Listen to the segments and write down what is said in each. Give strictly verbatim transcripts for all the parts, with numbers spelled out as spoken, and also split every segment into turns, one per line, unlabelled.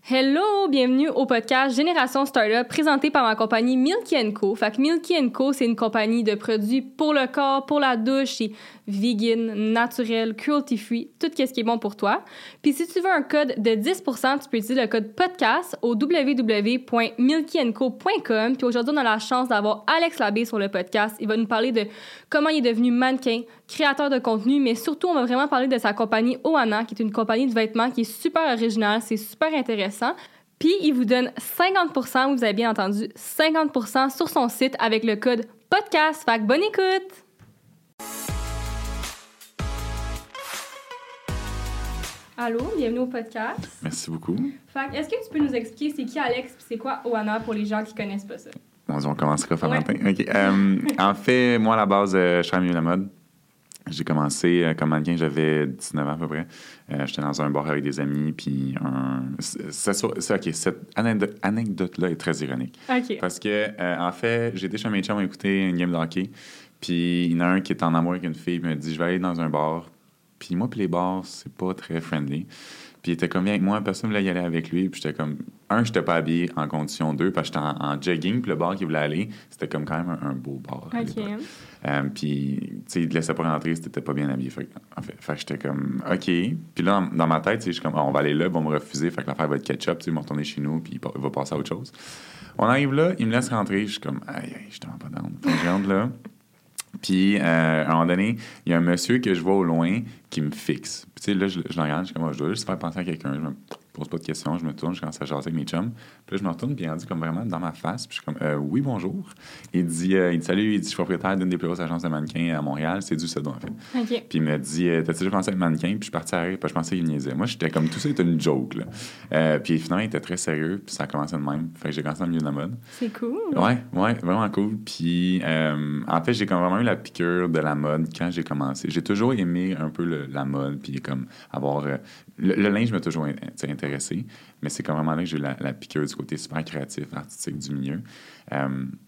Hello, bienvenue au podcast Génération Startup présenté par ma compagnie Milky and Co. Fait que Milky and Co, c'est une compagnie de produits pour le corps, pour la douche, c'est vegan, naturel, cruelty-free, tout ce qui est bon pour toi. Puis si tu veux un code de dix pour cent, tu peux utiliser le code podcast au w w w point milky and co point com. Puis aujourd'hui, on a la chance d'avoir Alex Labbé sur le podcast. Il va nous parler de comment il est devenu mannequin, créateur de contenu, mais surtout, on va vraiment parler de sa compagnie Ohana, qui est une compagnie de vêtements qui est super originale, c'est super intéressant. Puis, il vous donne cinquante pour cent, vous avez bien entendu, cinquante pour cent sur son site avec le code podcast. Fait que bonne écoute! Allô, bienvenue au podcast.
Merci beaucoup.
Fait que, est-ce que tu peux nous expliquer c'est qui Alex puis c'est quoi Ohana pour les gens qui connaissent pas ça?
Bon, on commencera faire
ouais.
matin. OK. Euh, en fait, moi, à la base, euh, je travaille au milieu de la mode. J'ai commencé euh, comme mannequin, j'avais dix-neuf ans à peu près. Euh, j'étais dans un bar avec des amis, puis un... C'est, c'est, c'est, OK, cette anecdote, anecdote-là est très ironique.
OK.
Parce que, euh, en fait, j'étais chez mes chums à écouter une game de hockey, puis il y en a un qui est en amour avec une fille, puis il me dit « Je vais aller dans un bar. » Puis moi, puis les bars, c'est pas très friendly. Puis il était comme, viens avec moi, personne ne voulait y aller avec lui. Puis j'étais comme, un, j'étais pas habillé en condition, deux, parce que j'étais en, en jogging, puis le bar qui voulait aller, c'était comme quand même un, un beau bar.
OK.
Euh, puis, tu sais, il te laissait pas rentrer si t'étais pas bien habillé. Fait, en fait, fait j'étais comme, OK. Puis là, dans ma tête, je suis comme, oh, on va aller là, ils vont me refuser, fait que l'affaire va être ketchup, tu sais, ils vont retourner chez nous, puis il va passer à autre chose. On arrive là, il me laisse rentrer, je suis comme, aïe, aïe, je suis vraiment pas down. Fait que je rentre là. Puis, euh, à un moment donné, il y a un monsieur que je vois au loin qui me fixe. Puis, tu sais, là, je, je le regarde, je suis comme, oh, je dois juste faire penser à quelqu'un. Je me pose pas de questions, je me tourne, je commence à jaser avec mes chums. Puis là, je me retourne, puis il en dit comme vraiment dans ma face. Puis je suis comme, euh, oui, bonjour. Il dit, euh, il dit, salut, il dit, je suis propriétaire d'une des plus grosses agences de mannequins à Montréal. C'est du Cédon, en fait.
OK.
Puis il me dit, euh, t'as-tu déjà pensé à être mannequin? Puis je suis parti à rire, puis je pensais qu'il niaisait. Moi, j'étais comme, tout ça était une joke, là. Euh, puis finalement, il était très sérieux, puis ça a commencé de même. Fait que j'ai commencé dans le milieu de la mode.
C'est cool.
Ouais, ouais, vraiment cool. Puis, euh, en fait, j'ai comme vraiment eu la piqûre de la mode quand j'ai commencé. J'ai toujours aimé un peu le, la mode, puis comme avoir... Euh, le, le linge m'a toujours intéressé, mais c'est comme vraiment là que j'ai eu la, la piqûre du côté super créatif, artistique du milieu. Euh,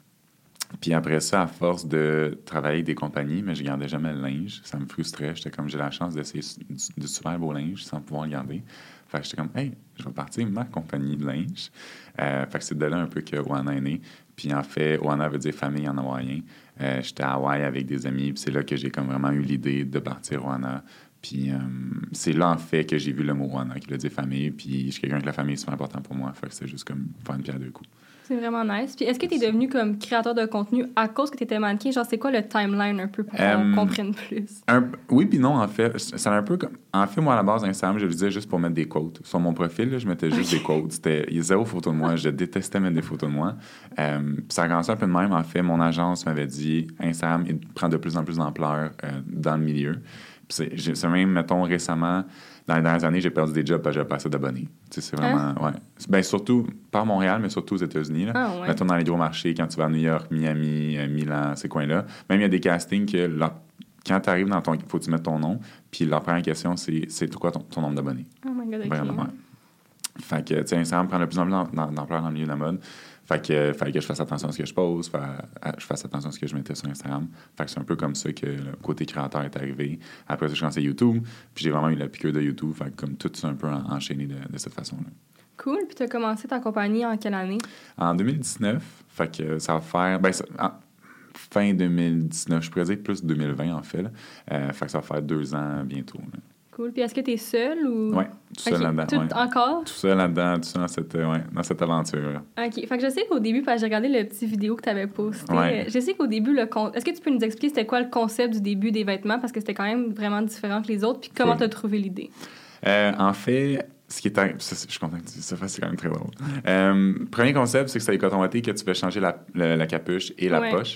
puis après ça, à force de travailler avec des compagnies, mais je gardais jamais le linge. Ça me frustrait. J'étais comme, j'ai la chance d'essayer du, du super beau linge sans pouvoir le garder. Fait que j'étais comme, hey, je vais partir ma compagnie de linge. Euh, fait que c'est de là un peu que Ohana est né. Puis en fait, Ohana veut dire famille en hawaïen. Euh, j'étais à Hawaï avec des amis, puis c'est là que j'ai comme vraiment eu l'idée de partir Ohana. Puis euh, c'est là, en fait, que j'ai vu le mot Ohana, qui veut dire famille. Puis je suis quelqu'un que la famille est super important pour moi. Fait que c'est juste comme faire une pierre deux coups.
C'est vraiment nice. Puis est-ce que tu es devenu comme créateur de contenu à cause que tu étais mannequin? Genre, c'est quoi le timeline un peu pour qu'on
um,
comprenne plus?
Un, oui, puis non, en fait. C'est un peu comme... En fait, moi, à la base, Instagram, je le disais juste pour mettre des quotes. Sur mon profil, là, je mettais juste okay. des quotes. C'était, il y a zéro photo de moi. Je détestais mettre des photos de moi. Um, puis ça a commencé un peu de même. En fait, mon agence m'avait dit Instagram il prend de plus en plus d'ampleur euh, dans le milieu. Puis c'est, c'est même, mettons, récemment... Dans les dernières années, j'ai perdu des jobs parce que j'avais pas assez d'abonnés. Tu sais, c'est vraiment... Hein? Ouais. Ben, surtout, pas à Montréal, mais surtout aux États-Unis. Là.
Ah, ouais.
Mettons dans les gros marchés, quand tu vas à New York, Miami, euh, Milan, ces coins-là. Même il y a des castings que leur... quand tu arrives dans ton... Il faut que tu mettes ton nom. Puis leur première question, c'est c'est quoi ton, ton nombre d'abonnés?
Oh my God, OK.
Vraiment, ouais. Fait que, tu sais, Instagram prend de plus en plus d'ampleur dans le milieu de la mode. Fait que, euh, fallait que je fasse attention à ce que je pose, fait, à, je fasse attention à ce que je mettais sur Instagram. Fait que c'est un peu comme ça que le côté créateur est arrivé. Après ça, je commençais YouTube, puis j'ai vraiment eu la piqûre de YouTube. Fait que comme tout c'est un peu en, enchaîné de, de cette façon-là.
Cool. Puis tu as commencé ta compagnie en quelle année?
En deux mille dix-neuf. Fait que ça va faire... Ben, ça, en, fin deux mille dix-neuf, je pourrais dire plus deux mille vingt, en fait. Là. Euh, fait que ça va faire deux ans bientôt. Là.
Cool. Puis est-ce que tu es seul ou...
Oui, tout seul okay. là-dedans.
Tout
ouais.
encore?
Tout seul là-dedans, tout seul dans cette, ouais, dans cette aventure.
OK. Fait que je sais qu'au début, parce que j'ai regardé le petit vidéo que tu avais posté,
ouais.
je sais qu'au début, le con... est-ce que tu peux nous expliquer c'était quoi le concept du début des vêtements? Parce que c'était quand même vraiment différent que les autres. Puis comment tu as trouvé l'idée?
Euh, en fait... Ce qui est, je suis content que tu dises ça, c'est quand même très drôle. Euh, premier concept, c'est que c'est les coton wattés que tu veux changer la, la, la capuche et la ouais. poche.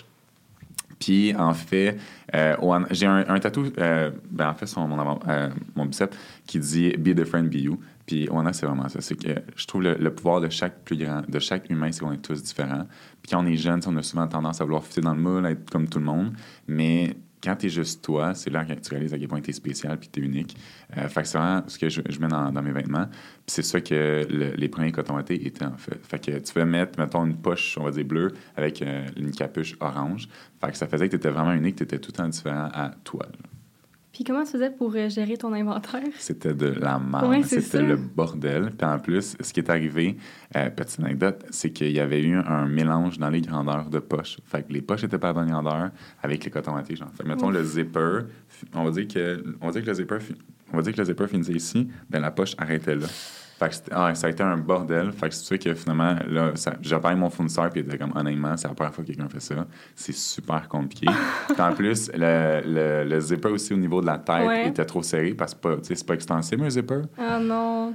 Puis, en fait, euh, j'ai un, un tatou, euh, ben, en fait, sur mon, avant, euh, mon bicep, qui dit « Be different, be you ». Puis, Ohana, c'est vraiment ça. C'est que je trouve le, le pouvoir de chaque plus grand, de chaque humain, c'est qu'on est tous différents. Puis, quand on est jeune, on a souvent tendance à vouloir fitter dans le moule, être comme tout le monde. Mais quand t'es juste toi, c'est là que tu réalises à quel point t'es spécial puis t'es unique. Euh, fait que c'est vraiment ce que je, je mets dans, dans mes vêtements. Puis c'est ça que le, les premiers coton wattés étaient, en fait. Fait que tu peux mettre, mettons, une poche, on va dire bleue, avec euh, une capuche orange. Fait que ça faisait que t'étais vraiment unique, t'étais tout le temps différent à toi. Là.
Puis comment tu faisais pour euh, gérer ton inventaire?
C'était de la merde.
Ouais, c'est
C'était
ça.
le bordel. Puis en plus, ce qui est arrivé, euh, petite anecdote, c'est qu'il y avait eu un mélange dans les grandeurs de poches. Fait que les poches étaient pas à la bonne grandeur avec les cotons wattés, genre. Fait que, mettons,
Ouf.
le zipper, on va dire que, on va dire que le zipper, fi- on va dire que le zipper finissait ici, ben la poche arrêtait là. Fait que c'était- ah, ça a été un bordel. Fait que c'est sûr que finalement, là, ça, j'appelle mon fournisseur, puis il était comme, honnêtement, c'est la première fois que quelqu'un fait ça. C'est super compliqué. Puis en plus, le, le, le zipper aussi au niveau de la tête
Ouais.
était trop serré parce que c'est pas, tu sais, c'est pas extensible, un zipper.
Ah non.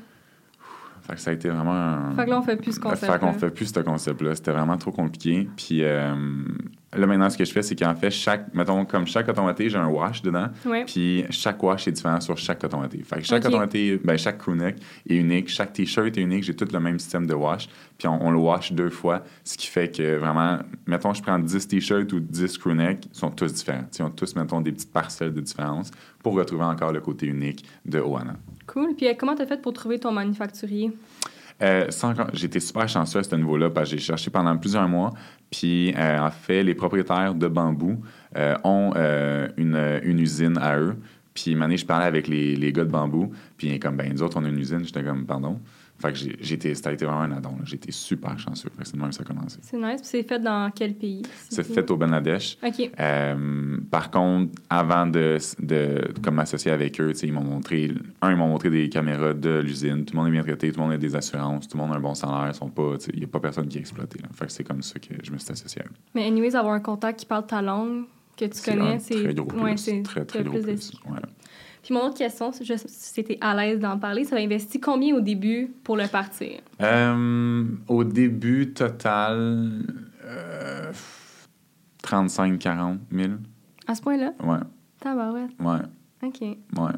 Fait que ça a été vraiment un...
Fait que là, on fait plus ce concept-là.
Fait qu'on fait plus ce concept-là. C'était vraiment trop compliqué. Puis euh, là, maintenant, ce que je fais, c'est qu'en fait, chaque, mettons, comme chaque coton watté, j'ai un wash dedans.
Ouais.
Puis chaque wash est différent sur chaque coton watté. Fait que chaque
Ok.
coton watté, ben, chaque crewneck est unique. Chaque t-shirt est unique. J'ai tout le même système de wash. Puis on, on le wash deux fois. Ce qui fait que vraiment, mettons, je prends dix t-shirts ou dix crewnecks, ils sont tous différents. Ils ont tous, mettons, des petites parcelles de différence pour retrouver encore le côté unique de Ohana.
Cool. Puis euh, comment t'as fait pour trouver ton manufacturier?
Euh, sans, j'ai été super chanceux à ce niveau-là parce que j'ai cherché pendant plusieurs mois. Puis, euh, en fait, les propriétaires de Bambou euh, ont euh, une, une usine à eux. Puis, une année, je parlais avec les, les gars de Bambou. Puis, il est comme, ben, nous autres, on a une usine. J'étais comme, pardon. Fait que j'ai, j'ai été, ça a été vraiment un addon. Là. J'ai été super chanceux. Fait que c'est de même que ça a commencé.
C'est nice. Puis c'est fait dans quel pays?
C'est fait au Bangladesh.
OK.
Euh, par contre, avant de, de comme m'associer avec eux, ils m'ont montré, un, ils m'ont montré des caméras de l'usine. Tout le monde est bien traité, tout le monde a des assurances, tout le monde a un bon salaire. Il n'y a pas personne qui est exploité. Là. Fait que c'est comme ça que je me suis associé à eux.
Mais anyways, avoir un contact qui parle ta langue, que tu
C'est
connais,
un
c'est...
très gros plus.
Ouais, c'est
très, très
le
gros
plus
plus.
d'esti.
Ouais.
Puis mon autre question, c'est juste si t'étais à l'aise d'en parler, ça va investir combien au début pour le partir?
Euh, au début, total, euh, trente-cinq à quarante mille.
À ce point-là?
Ouais,
Tabarouette.
ouais,
OK.
ouais.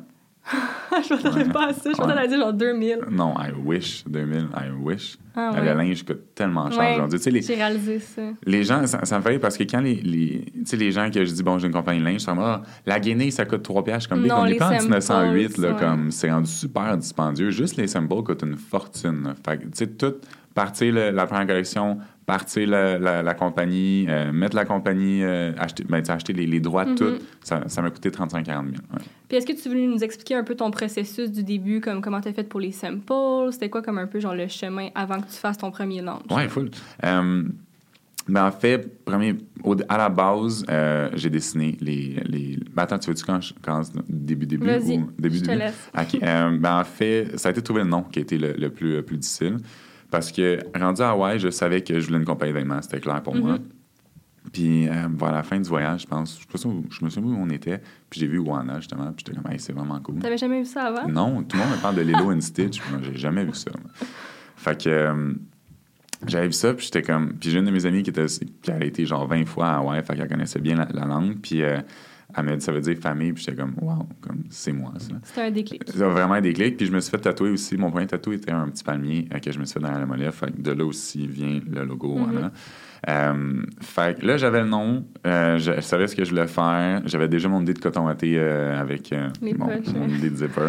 Je m'attendais
Ouais.
pas à ça. Je
Ouais.
m'attendais à dire genre deux mille.
Non, I wish, deux mille, I wish.
Ah
Le
ouais.
linge coûte tellement cher
Ouais.
aujourd'hui. Tu sais, les,
J'ai réalisé ça.
les gens, ça, ça me fait rire parce que quand les, les, tu sais, les gens que je dis, bon, j'ai une compagnie de linge, ils sont comme, ah, la Guinée, ça coûte trois piastres. Comme,
Non,
on
les
n'est pas en dix-neuf cent huit,
samples,
là,
ouais.
comme, c'est rendu super dispendieux. Juste les samples coûtent une fortune. Là. Fait que, tu sais, tout, partir le- la première collection, partir la, la, la compagnie, euh, mettre la compagnie, euh, acheter, ben, tu sais, acheter les, les droits de
Mhm.
tout, ça, ça m'a coûté trente-cinq à quarante mille. Ouais.
Puis est-ce que tu voulais nous expliquer un peu ton processus du début, comme comment t'as fait pour les samples? C'était quoi comme un peu genre le chemin avant que tu fasses ton premier launch?
Ouais, full. Euh, ben en fait, premier, au- à la base, euh, j'ai dessiné les, les... Ben attends, tu veux-tu quand je commence début, début?
Vas-y,
ou début,
je te
début?
laisse.
OK. Euh, ben en fait, ça a été de trouver le nom qui a été le, le plus, le plus difficile. Parce que, rendu à Hawaï, je savais que je voulais une compagnie d'événements. C'était clair pour moi.
Mhm.
Puis, euh, vers la fin du voyage, je pense, je, sais pas où- je me souviens où on était, puis j'ai vu Wana, justement, puis j'étais comme, hey, c'est vraiment cool.
T'avais jamais vu ça avant?
Non, tout le monde me parle de Lilo and Stitch, moi, j'ai jamais vu ça. moi. Fait que, euh, j'avais vu ça, puis j'étais comme, puis j'ai une de mes amies qui, était, qui a été genre vingt fois à Hawaï, fait qu'elle connaissait bien la, la langue, puis euh, elle m'a dit, ça veut dire famille, puis j'étais comme, wow, comme, c'est moi, ça.
C'était un déclic.
Ça a vraiment un déclic. Puis je me suis fait tatouer aussi. Mon premier tatou était un petit palmier euh, que je me suis fait dans la mollet. Fait que de là aussi vient le logo.
Mhm.
Voilà. Euh, fait que là, j'avais le nom. Euh, je, je savais ce que je voulais faire. J'avais déjà mon idée de coton watté euh, avec euh,
Les
mon,
poches,
mon
hein.
idée de zipper.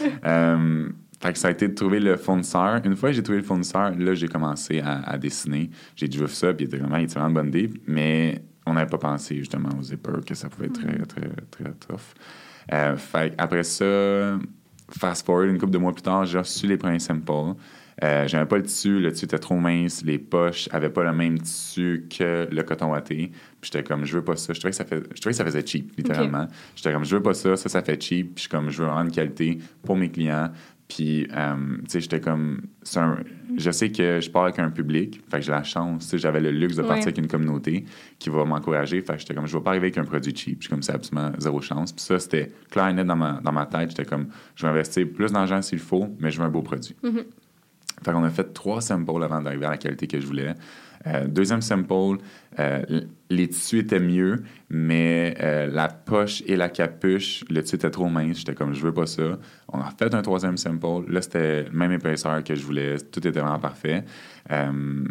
euh, fait que ça a été de trouver le fournisseur. Une fois que j'ai trouvé le fournisseur, là, j'ai commencé à, à dessiner. J'ai dit, je veux ça. Puis il était vraiment, il était vraiment une bonne idée. Mais on n'avait pas pensé justement au zipper, que ça pouvait être très, très, très tough. Euh, fait après ça, fast forward, une couple de mois plus tard, j'ai reçu les premiers samples. Euh, j'avais pas le tissu, le tissu était trop mince, les poches avaient pas le même tissu que le coton watté. Puis j'étais comme, je veux pas ça. Je trouvais que ça, fait, je trouvais que ça faisait cheap, littéralement. Okay. J'étais comme, je veux pas ça, ça, ça fait cheap. Puis je suis comme, je veux avoir une qualité pour mes clients. Puis, euh, tu sais, j'étais comme... C'est un, je sais que je pars avec un public, fait que j'ai la chance, tu sais, j'avais le luxe de partir
Ouais.
avec une communauté qui va m'encourager, fait que j'étais comme, je vais pas arriver avec un produit cheap. Je suis comme, c'est absolument zéro chance. Puis ça, c'était clair et net dans ma, dans ma tête. J'étais comme, je vais investir plus d'argent s'il faut, mais je veux un beau produit.
Mhm.
Fait qu'on a fait trois samples avant d'arriver à la qualité que je voulais. Euh, deuxième sample, euh, les tissus étaient mieux, mais euh, la poche et la capuche, le tissu était trop mince. J'étais comme, je veux pas ça. On a fait un troisième sample. Là, c'était la même épaisseur que je voulais. Tout était vraiment parfait. Euh,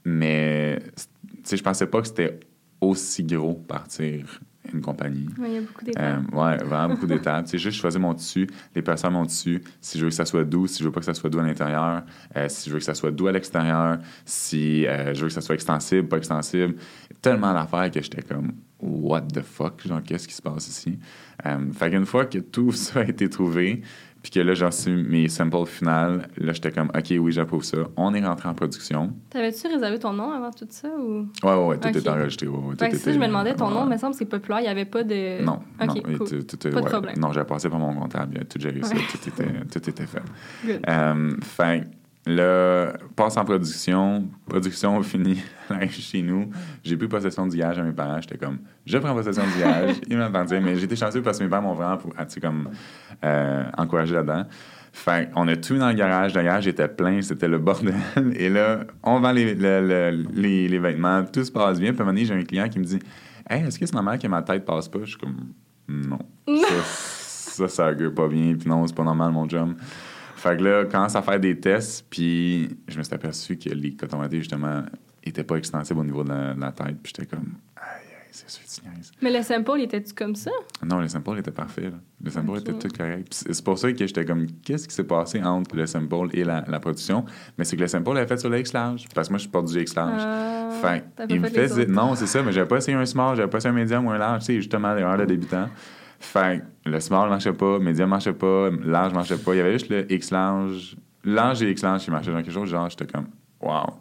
mais, tu sais, je pensais pas que c'était aussi gros partir une compagnie.
Ouais, il y a beaucoup d'étapes.
Euh, ouais, vraiment beaucoup d'étapes. C'est juste, je faisais mon tissu, l'épaisseur de mon tissu, si je veux que ça soit doux, si je veux pas que ça soit doux à l'intérieur, euh, si je veux que ça soit doux à l'extérieur, si euh, je veux que ça soit extensible, pas extensible. Tellement d'affaires que j'étais comme, what the fuck, genre, qu'est-ce qui se passe ici? Euh, fait qu'une fois que tout ça a été trouvé, puis que là, j'ai reçu mes samples finales, là, j'étais comme, OK, oui, j'approuve ça. On est rentré en production.
T'avais-tu réservé ton nom avant tout ça? Ou...
Ouais, ouais, ouais, tout
okay.
était enregistré. Ouais, ouais, tout
fait que
était...
ça, je me demandais, ton
ouais.
nom, il me semble que c'est populaire, il n'y avait pas de...
Non,
okay,
non.
Cool.
Tout, tout,
pas
ouais,
de problème.
Non, j'avais passé par mon comptable, il a tout géré ça,
ouais.
tout, était, tout était fait.
Good.
Euh, fait là, passe en production, production finie, arrive chez nous. J'ai pris possession du gage à mes parents. J'étais comme, je prends possession du gage. Ils m'attendaient, mais j'étais chanceux parce que mes parents m'ont vraiment tu sais, comme, euh, encouragé là-dedans. Fait on a tout dans le garage. Le garage était plein, c'était le bordel. Et là, on vend les, le, le, les, les vêtements, tout se passe bien. Puis à un moment donné, j'ai un client qui me dit, hey, est-ce que c'est normal que ma tête passe pas? Je suis comme, non. ça, ça, ça augure pas bien. Puis non, c'est pas normal, mon chum. Fait que là, commence à faire des tests, puis je me suis aperçu que les cotons wattés, justement, étaient pas extensibles au niveau de la, de la tête. Puis j'étais comme, aïe, aïe, c'est sûr que tu niaises.
Mais le sample, était-tu comme ça?
Non, le sample était parfait. Là. Le sample
okay.
était tout correct. Puis c'est pour ça que j'étais comme, qu'est-ce qui s'est passé entre le sample et la, la production? Mais c'est que le sample avait fait sur le X-Large. Parce que moi, je porte du X-Large.
Euh,
fait il me faisait. Non, c'est ça, mais j'avais pas essayé un small, j'avais pas essayé un médium ou un large. Tu sais, justement, l'erreur de débutant. Fait le small marchait pas, médium marchait pas, large marchait pas. Il y avait juste le X-Large. Large et X-Large qui marchaient dans quelque chose, genre, j'étais comme, wow.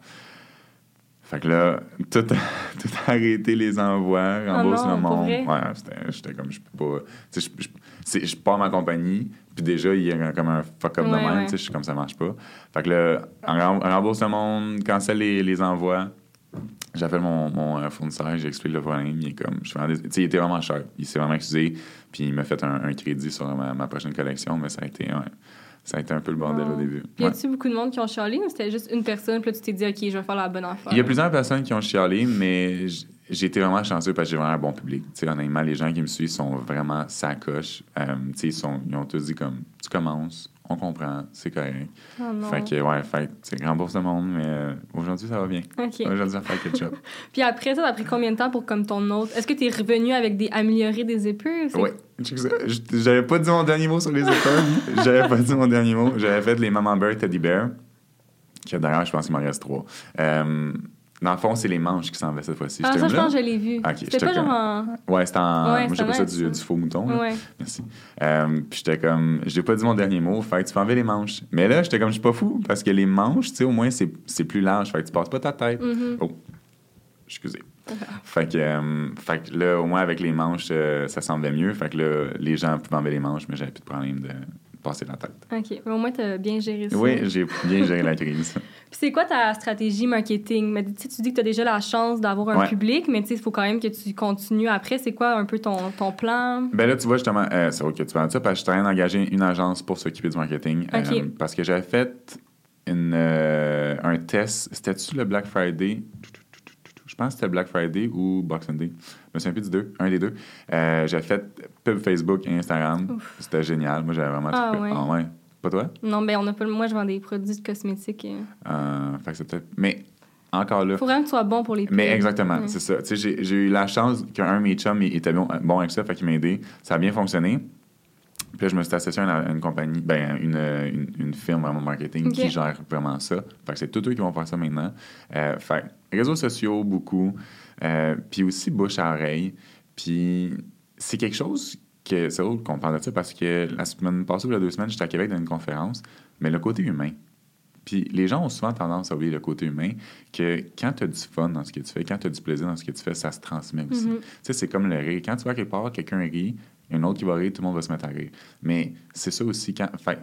Fait que là, tout, tout arrêté les envois, rembourse
oh non,
le monde.
Ouais,
j'étais comme, je peux pas. Tu sais, je, je, je pars ma compagnie, puis déjà, il y a comme un fuck-up
ouais,
de même,
ouais.
tu sais, je suis comme ça marche pas. Fait que là, on rembourse le monde, cancelle les, les envois. J'appelle mon, mon fournisseur, j'explique le problème. Il est comme, je fais, tu sais, il était vraiment cher. Il s'est vraiment excusé, puis il m'a fait un, un crédit sur ma, ma prochaine collection, mais ça a été, ouais, ça a été un peu le bordel oh. au début.
Puis y a-tu ouais. beaucoup de monde qui ont chialé ou c'était juste une personne, puis là tu t'es dit, OK, je vais faire la bonne affaire?
Il y a plusieurs personnes qui ont chialé, mais j'ai été vraiment chanceux parce que j'ai vraiment un bon public. Tu sais, honnêtement, les gens qui me suivent sont vraiment sacoches. Euh, tu sais, ils, sont, ils ont tous dit comme, tu commences, on comprend, c'est correct.
Oh non.
Fait que, ouais, fait c'est rembourse le monde, mais euh, aujourd'hui, ça va bien.
OK.
Aujourd'hui, ça fait quelque chose.
Puis après ça, t'as pris combien de temps pour comme ton autre? Est-ce que t'es revenu avec des améliorés des épures?
Oui. J'avais pas dit mon dernier mot sur les épures. J'avais pas dit mon dernier mot. J'avais fait les Maman Bear Teddy Bear, que d'ailleurs, je pense qu'il m'en reste trois. Euh, Dans le fond, c'est les manches qui s'en allaient cette fois-ci.
Ah,
j'étais
ça, je pense que je l'ai vu.
Okay,
c'était pas genre en...
Ouais, c'était en...
Ouais,
moi, j'appelle ça du, du faux mouton. Là.
Ouais.
Merci. Euh, puis j'étais comme... J'ai pas dit mon dernier mot, fait que tu peux enlever les manches. Mais là, j'étais comme, je suis pas fou, parce que les manches, tu sais, au moins, c'est, c'est plus large. Fait que tu passes pas ta tête.
Mm-hmm.
Oh, excusez. fait, que, euh, fait que là, au moins, avec les manches, euh, ça semblait mieux. Fait que là, les gens pouvaient enlever les manches, mais j'avais plus de problème de... passer la tête.
OK. Mais au moins, tu as bien géré ça.
Oui, j'ai bien géré la crise.
Puis c'est quoi ta stratégie marketing? Mais, tu dis que tu as déjà la chance d'avoir un
ouais.
public, mais il faut quand même que tu continues après. C'est quoi un peu ton, ton plan?
Ben là, tu vois, justement, euh, c'est vrai que tu parles de ça, parce que je suis en train d'engager une agence pour s'occuper du marketing.
Okay.
Euh, parce que j'avais fait une, euh, un test. C'était-tu le Black Friday? Je pense que c'était Black Friday ou Boxing Day. Je me souviens plus du deux, un des deux. Euh, j'ai fait pub Facebook et Instagram. Ouf. C'était génial. Moi, j'avais vraiment...
Ah, ouais.
Ah ouais. Pas toi?
Non, ben on a pas... Moi, je vends des produits de cosmétiques. Et...
Euh, fait que c'est peut-être... Mais encore là...
Faut vraiment que tu sois bon pour les pubs.
Mais exactement,
ouais.
c'est ça. Tu sais, j'ai, j'ai eu la chance qu'un de mes chums était bon, bon avec ça, fait qu'il m'a aidé. Ça a bien fonctionné. Puis là, je me suis associé à une, une compagnie, ben une, une, une firme vraiment marketing okay. qui gère vraiment ça. Fait que c'est tous eux qui vont faire ça maintenant. Euh, fait réseaux sociaux, beaucoup. Euh, puis aussi bouche à oreille. Puis c'est quelque chose que... C'est drôle qu'on parle de ça parce que la semaine passée ou la deux semaines, j'étais à Québec dans une conférence. Mais le côté humain. Puis les gens ont souvent tendance à oublier le côté humain, que quand tu as du fun dans ce que tu fais, quand tu as du plaisir dans ce que tu fais, ça se transmet aussi. Mm-hmm. Tu sais, c'est comme le rire. Quand tu vas quelque part, quelqu'un rit, il y a un autre qui va rire, tout le monde va se mettre à rire. Mais c'est ça aussi, quand... Fait,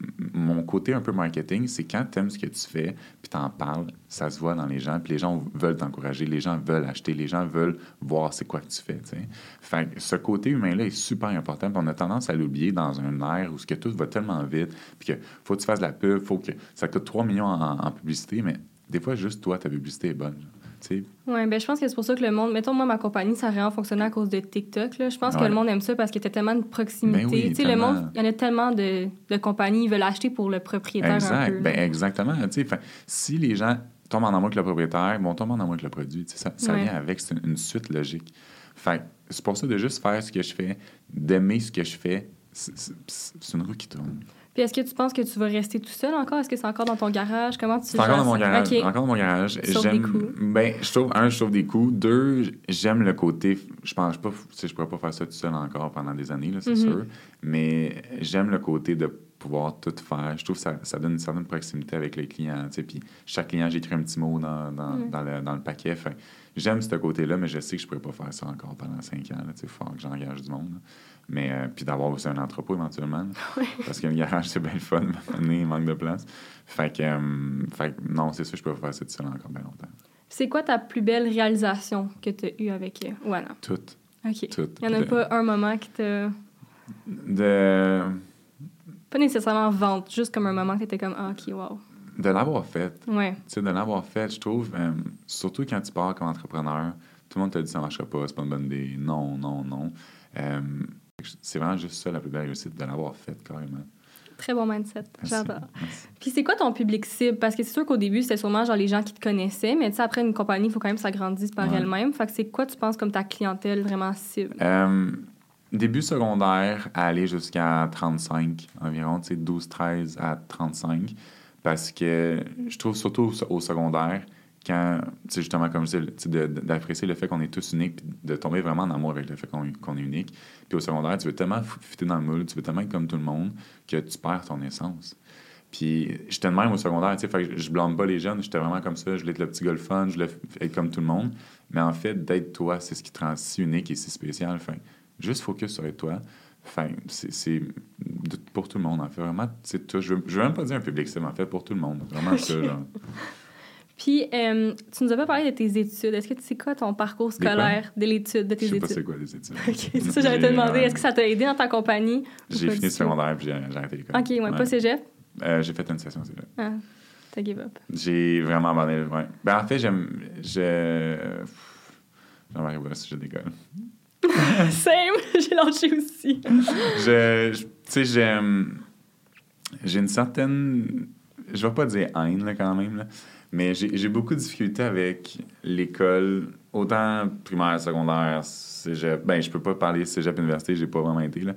mon côté un peu marketing, c'est quand tu aimes ce que tu fais, puis tu en parles, ça se voit dans les gens, puis les gens veulent t'encourager, les gens veulent acheter, les gens veulent voir c'est quoi que tu fais, tu sais. Fait ce côté humain-là est super important, puis on a tendance à l'oublier dans un air où ce que tout va tellement vite, puis que faut que tu fasses de la pub, faut que ça coûte trois millions en, en publicité, mais des fois, juste toi, ta publicité est bonne, tu sais.
Oui, ben je pense que c'est pour ça que le monde... Mettons, moi, ma compagnie, ça a vraiment fonctionné à cause de TikTok. Là. Je pense
ouais.
que le monde aime ça parce qu'il y a tellement de proximité.
Oui,
tu sais, le monde, il y en a tellement de, de compagnies, ils veulent acheter pour le propriétaire
exact.
un peu.
Ben, exactement. Tu sais, si les gens tombent en amour avec le propriétaire, bon, tombent en amour avec le produit. Ça, ça ouais. vient avec, c'est une, une suite logique. Fait c'est pour ça de juste faire ce que je fais, d'aimer ce que je fais, c'est, c'est, c'est une roue qui tourne.
Puis est-ce que tu penses que tu vas rester tout seul encore? Est-ce que c'est encore dans ton garage? Comment tu
C'est encore dans mon garage.
Okay.
Encore dans mon garage.
Sauve
j'aime,
des coups.
Ben, je trouve, un, je trouve des coups. Deux, j'aime le côté... Je pense pas... Tu sais, je pourrais pas faire ça tout seul encore pendant des années, là, c'est
Mm-hmm.
sûr. Mais j'aime le côté de pouvoir tout faire. Je trouve que ça, ça donne une certaine proximité avec les clients, tu sais. Puis chaque client, j'écris un petit mot dans, dans,
Mm.
dans, le, dans le paquet. Fait, j'aime ce côté-là, mais je sais que je pourrais pas faire ça encore pendant cinq ans, là, tu sais. Il faut que j'engage du monde, là. Mais, euh, puis d'avoir aussi un entrepôt éventuellement.
Oui.
Parce qu'un garage, c'est bien le fun, mais il manque de place. Fait que, euh, fait que non, c'est sûr, je peux pas faire ça tout seul encore bien longtemps.
C'est quoi ta plus belle réalisation que tu as eue avec euh, Oana?
Toutes.
OK.
Toutes.
Il n'y en a
De-
pas un moment qui t'a...
De,
Pas nécessairement vente, juste comme un moment que tu étais comme ah, OK, wow.
de l'avoir fait.
Ouais.
Tu sais, de l'avoir fait, je trouve, euh, surtout quand tu pars comme entrepreneur, tout le monde te dit ça ne marchera pas, c'est pas une bonne idée. Non, non, non. Euh, c'est vraiment juste ça la plus belle réussite, de l'avoir fait carrément.
Très bon mindset.
Merci.
J'adore.
Merci.
Puis c'est quoi ton public cible? Parce que c'est sûr qu'au début, c'était sûrement genre les gens qui te connaissaient, mais tu sais, après une compagnie, il faut quand même que ça grandisse par
Ouais.
elle-même. Fait que c'est quoi, tu penses, comme ta clientèle vraiment cible?
Euh, début secondaire, à aller jusqu'à trente-cinq environ, tu sais, douze treize à trente-cinq. Parce que je trouve surtout au, au secondaire, quand, tu sais, justement, comme je dis, tu sais, de- de- d'apprécier le fait qu'on est tous uniques, puis de tomber vraiment en amour avec le fait qu'on, qu'on est unique. Puis au secondaire, tu veux tellement fitter dans le moule, tu veux tellement être comme tout le monde, que tu perds ton essence. Puis j'étais de même au secondaire, tu sais, fait que je blâme pas les jeunes, j'étais vraiment comme ça, je voulais être le petit gars le fun, je voulais être comme tout le monde. Mais en fait, d'être toi, c'est ce qui te rend si unique et si spécial. Fait juste focus sur être toi. Enfin, c'est, c'est de- pour tout le monde, en fait. Vraiment, c'est tout. Je veux, je veux même pas dire un public cible, en fait, pour tout le monde. Vraiment ça, genre.
Puis, euh, tu nous as pas parlé de tes études. Est-ce que tu sais quoi ton parcours
Des quoi?
scolaire, de l'étude, de tes
Je sais
études?
pas c'est quoi les études.
OK, c'est ça, j'allais te
J'ai,
demander.
euh,
Est-ce que ça t'a aidé dans ta compagnie?
J'ai
Ou pas
fini
du
le
tout?
secondaire, puis j'ai, j'ai arrêté l'école.
OK, ouais, pas cégep?
Euh, j'ai fait une session, c'est vrai.
Ah, t'as give up.
J'ai vraiment abandonné, ouais. Ben, en fait, j'aime... Je... J'aimerais voir si je décolle.
Same! J'ai lâché aussi.
je, je- tu sais, j'aime... J'ai une certaine... Je vais pas dire haine, là, quand même, là, mais j'ai, j'ai beaucoup de difficultés avec l'école, autant primaire, secondaire, cégep. Ben, je peux pas parler cégep, université, j'ai pas vraiment été, là.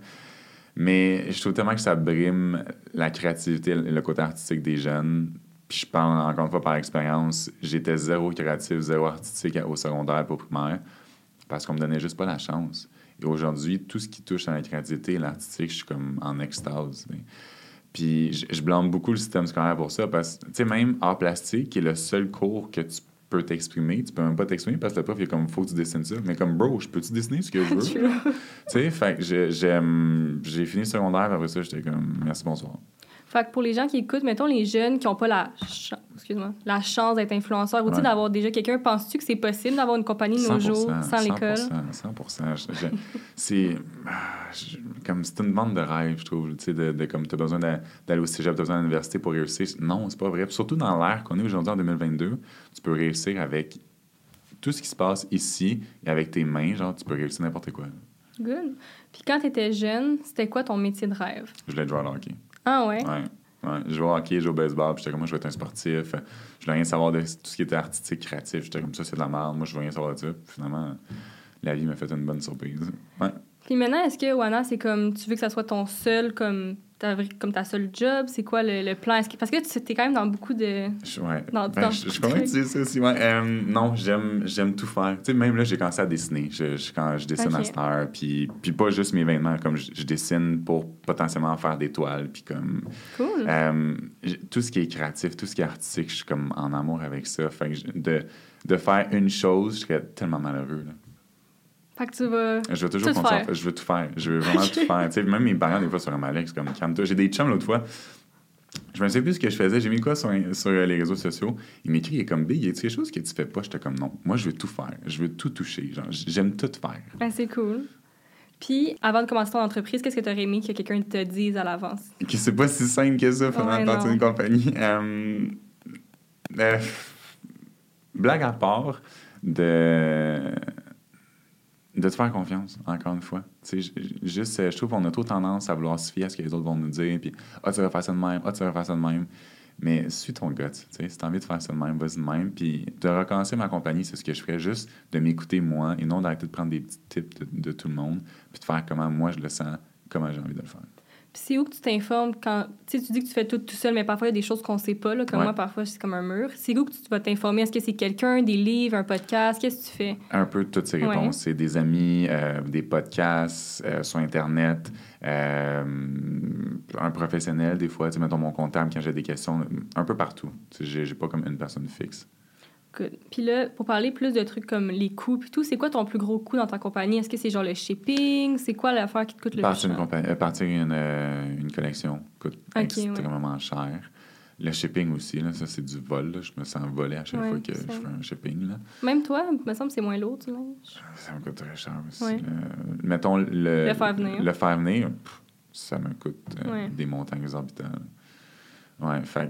Mais je trouve tellement que ça brime la créativité et le côté artistique des jeunes. Puis je parle, encore une fois, par expérience, j'étais zéro créatif, zéro artistique au secondaire pour primaire, parce qu'on me donnait juste pas la chance. Et aujourd'hui, tout ce qui touche à la créativité et l'artistique, je suis comme en extase. T'sais. Puis je, je blâme beaucoup le système scolaire pour ça, parce que, tu sais, même art plastique, qui est le seul cours que tu peux t'exprimer, tu peux même pas t'exprimer parce que le prof, il est comme, faut que tu dessines ça. Mais comme, bro, je peux-tu dessiner ce que je veux? Tu sais, fait que je- j'aime... J'ai fini le secondaire, puis après ça, j'étais comme, merci, bonsoir.
Fait que pour les gens qui écoutent, mettons les jeunes qui n'ont pas la, ch- excuse-moi, la chance d'être influenceurs ou tu sais,
Ouais.
d'avoir déjà quelqu'un, penses-tu que c'est possible d'avoir une compagnie de nos jours sans l'école?
cent pour cent, cent pour cent. Je- je- c'est ah, je- comme c'est une bande de rêve, je trouve. Tu sais, de, de comme tu as besoin d'a- d'aller au cégep, tu as besoin à l'université pour réussir. Non, c'est pas vrai. Puis surtout dans l'ère qu'on est aujourd'hui en deux mille vingt-deux, tu peux réussir avec tout ce qui se passe ici et avec tes mains. Genre, tu peux réussir n'importe quoi.
Good. Puis quand tu étais jeune, c'était quoi ton métier de rêve?
Je voulais être joueur de hockey.
Ah ouais?
Ouais. Ouais. Je jouais au hockey, je jouais au baseball, puis j'étais comme moi, je veux être un sportif. Je voulais rien savoir de tout ce qui était artistique, créatif. J'étais comme ça, c'est de la merde. Moi, je veux rien savoir de ça. Puis finalement, la vie m'a fait une bonne surprise. Ouais.
Puis maintenant, est-ce que Oana, c'est comme, tu veux que ça soit ton seul, comme ta, vra- comme ta seule job? C'est quoi le, le plan? Est-ce que, parce que tu es quand même dans beaucoup de...
Je, ouais.
Dans-
Ben,
dans-
je, je suis convaincu que tu dis ça aussi. Ouais. Euh, non, j'aime, j'aime tout faire. Tu sais, même là, j'ai commencé à dessiner. Je, je, quand je dessine
Ok.
à cette heure, puis, puis pas juste mes vêtements. Comme je, je dessine pour potentiellement faire des toiles, puis comme...
Cool.
Euh, j- tout ce qui est créatif, tout ce qui est artistique, je suis comme en amour avec ça. Fait que je- de, de faire une chose, je serais tellement malheureux. Là.
Fait que tu vas...
Je veux toujours
Tout
continuer à
faire.
faire. Je veux tout faire. Je veux vraiment
Ok.
tout faire. Tu sais, même mes parents, des fois, sur un malaise, comme calme-toi. J'ai des chums l'autre fois. Je me sais plus ce que je faisais. J'ai mis quoi sur, sur les réseaux sociaux. Il m'écrit, il est comme Big, y a quelque chose que tu fais pas? J'étais comme non. Moi, je veux tout faire. Je veux tout toucher. Genre, j'aime tout faire.
Ben, c'est cool. Puis, avant de commencer ton entreprise, qu'est-ce que tu aurais aimé que quelqu'un te dise à l'avance?
Que c'est pas si simple que ça, faire
Ouais,
partie
non.
d'une compagnie. Euh, euh, blague à part, de, de te faire confiance, encore une fois. Tu sais, j- juste, euh, je trouve qu'on a trop tendance à vouloir se fier à ce que les autres vont nous dire, puis « Ah, tu vas faire ça de même, ah, tu vas faire ça de même. » Mais suis ton gut, tu sais, si t'as envie de faire ça de même, vas-y de même. Puis de recommencer ma compagnie, c'est ce que je ferais, juste de m'écouter moi, et non d'arrêter de prendre des petits tips de, de tout le monde, puis de faire comment moi je le sens, comment j'ai envie de le faire.
Puis c'est où que tu t'informes quand... Tu sais, tu dis que tu fais tout tout seul, mais parfois, il y a des choses qu'on sait pas, là. Comme
Ouais.
moi, parfois, c'est comme un mur. C'est où que tu vas t'informer? Est-ce que c'est quelqu'un, des livres, un podcast? Qu'est-ce que tu fais?
Un peu toutes ces réponses.
Ouais.
C'est des amis, euh, des podcasts, euh, sur Internet, euh, un professionnel, des fois, tu sais, mettons mon comptable quand j'ai des questions, un peu partout. Tu sais, j'ai, j'ai pas comme une personne fixe.
Good. Puis là, pour parler plus de trucs comme les coûts puis tout, c'est quoi ton plus gros coût dans ta compagnie? Est-ce que c'est genre le shipping? C'est quoi l'affaire qui te coûte le plus
Partir
cher?
une, compa- euh, partir une, euh, une collection coûte
Ok,
extrêmement cher. Le shipping aussi, là, ça, c'est du vol. Là. Je me sens volé à chaque
Ouais,
fois que
ça.
je fais un shipping. Là.
Même toi, il me semble que c'est moins lourd, tu linge.
Ça me coûte très cher aussi.
Ouais.
là. Mettons, le,
Le faire venir.
Le faire venir, pff, ça me coûte euh,
Ouais.
des montants exorbitants. là. Ouais, fait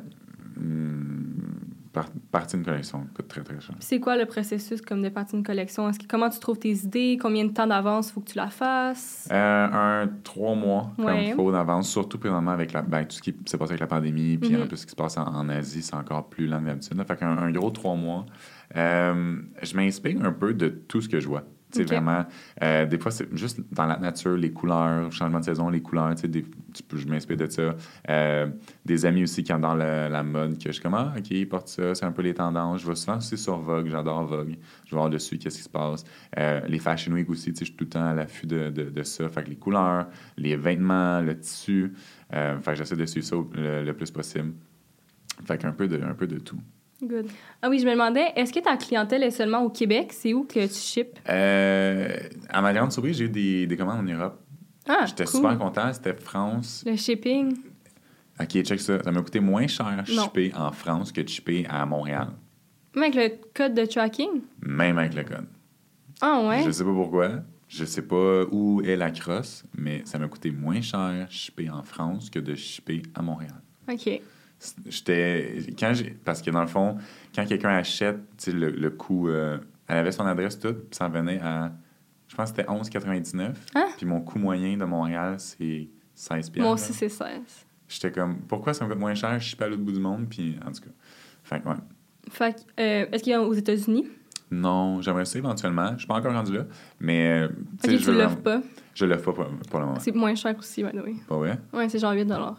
hum, par, partir une collection coûte très, très cher.
Puis c'est quoi le processus comme de partir une collection? Est-ce que, comment tu trouves tes idées? Combien de temps d'avance faut que tu la fasses?
Euh, un trois mois, comme
Ouais.
il faut d'avance, surtout présentement avec la, ben, tout ce qui s'est passé avec la pandémie, puis
Mhm.
en plus ce qui se passe en, en Asie, c'est encore plus lent que d'habitude. là. Fait qu'un un gros trois mois. Euh, je m'inspire un peu de tout ce que je vois. Tu sais,
Ok.
vraiment, euh, des fois, c'est juste dans la nature, les couleurs, changement de saison, les couleurs, tu sais, des- tu peux- je m'inspire de ça. Euh, des amis aussi qui adorent la, la mode, que je suis comme, ah, OK, ils portent ça, c'est un peu les tendances. Je vais souvent aussi sur Vogue, j'adore Vogue. Je vais voir dessus qu'est-ce qui se passe. Euh, les Fashion Week aussi, tu sais, je suis tout le temps à l'affût de, de, de ça. Fait que les couleurs, les vêtements, le tissu, euh, fait que j'essaie de suivre ça au- le, le plus possible. Fait qu'un peu de, un peu de tout.
Good. Ah oui, je me demandais, est-ce que ta clientèle est seulement au Québec? C'est où que tu ships?
Euh, à ma grande surprise, j'ai eu des, des commandes en Europe.
Ah,
J'étais
cool.
super content. C'était France.
Le shipping?
OK, check ça. Ça m'a coûté moins cher
Non.
shipper en France que de shipper à Montréal.
Même avec le code de tracking?
Même avec le code.
Ah ouais?
Je sais pas pourquoi. Je sais pas où est la crosse, mais ça m'a coûté moins cher shipper en France que de shipper à Montréal.
OK.
J'étais... Quand j'ai... Parce que dans le fond, quand quelqu'un achète, tu sais, le, le coût... euh, Elle avait son adresse toute, puis ça en venait à... Je pense que c'était onze quatre-vingt-dix-neuf.
Hein?
Puis mon coût moyen de Montréal, c'est seize piastres.
Moi aussi, c'est seize.
J'étais comme, pourquoi ça me coûte moins cher? Je suis pas à l'autre bout du monde, puis en tout cas. Fait que, ouais.
Fait que, euh, est-ce qu'il y a aux États-Unis?
Non, j'aimerais ça éventuellement. Je suis pas encore rendu là, mais. euh,
OK,
sais,
tu
je veux
l'offres
vraiment-
pas.
Je l'offre pas pour, pour le moment.
C'est moins cher aussi, by the way.
Pas vrai?
Ouais, c'est genre huit dollars.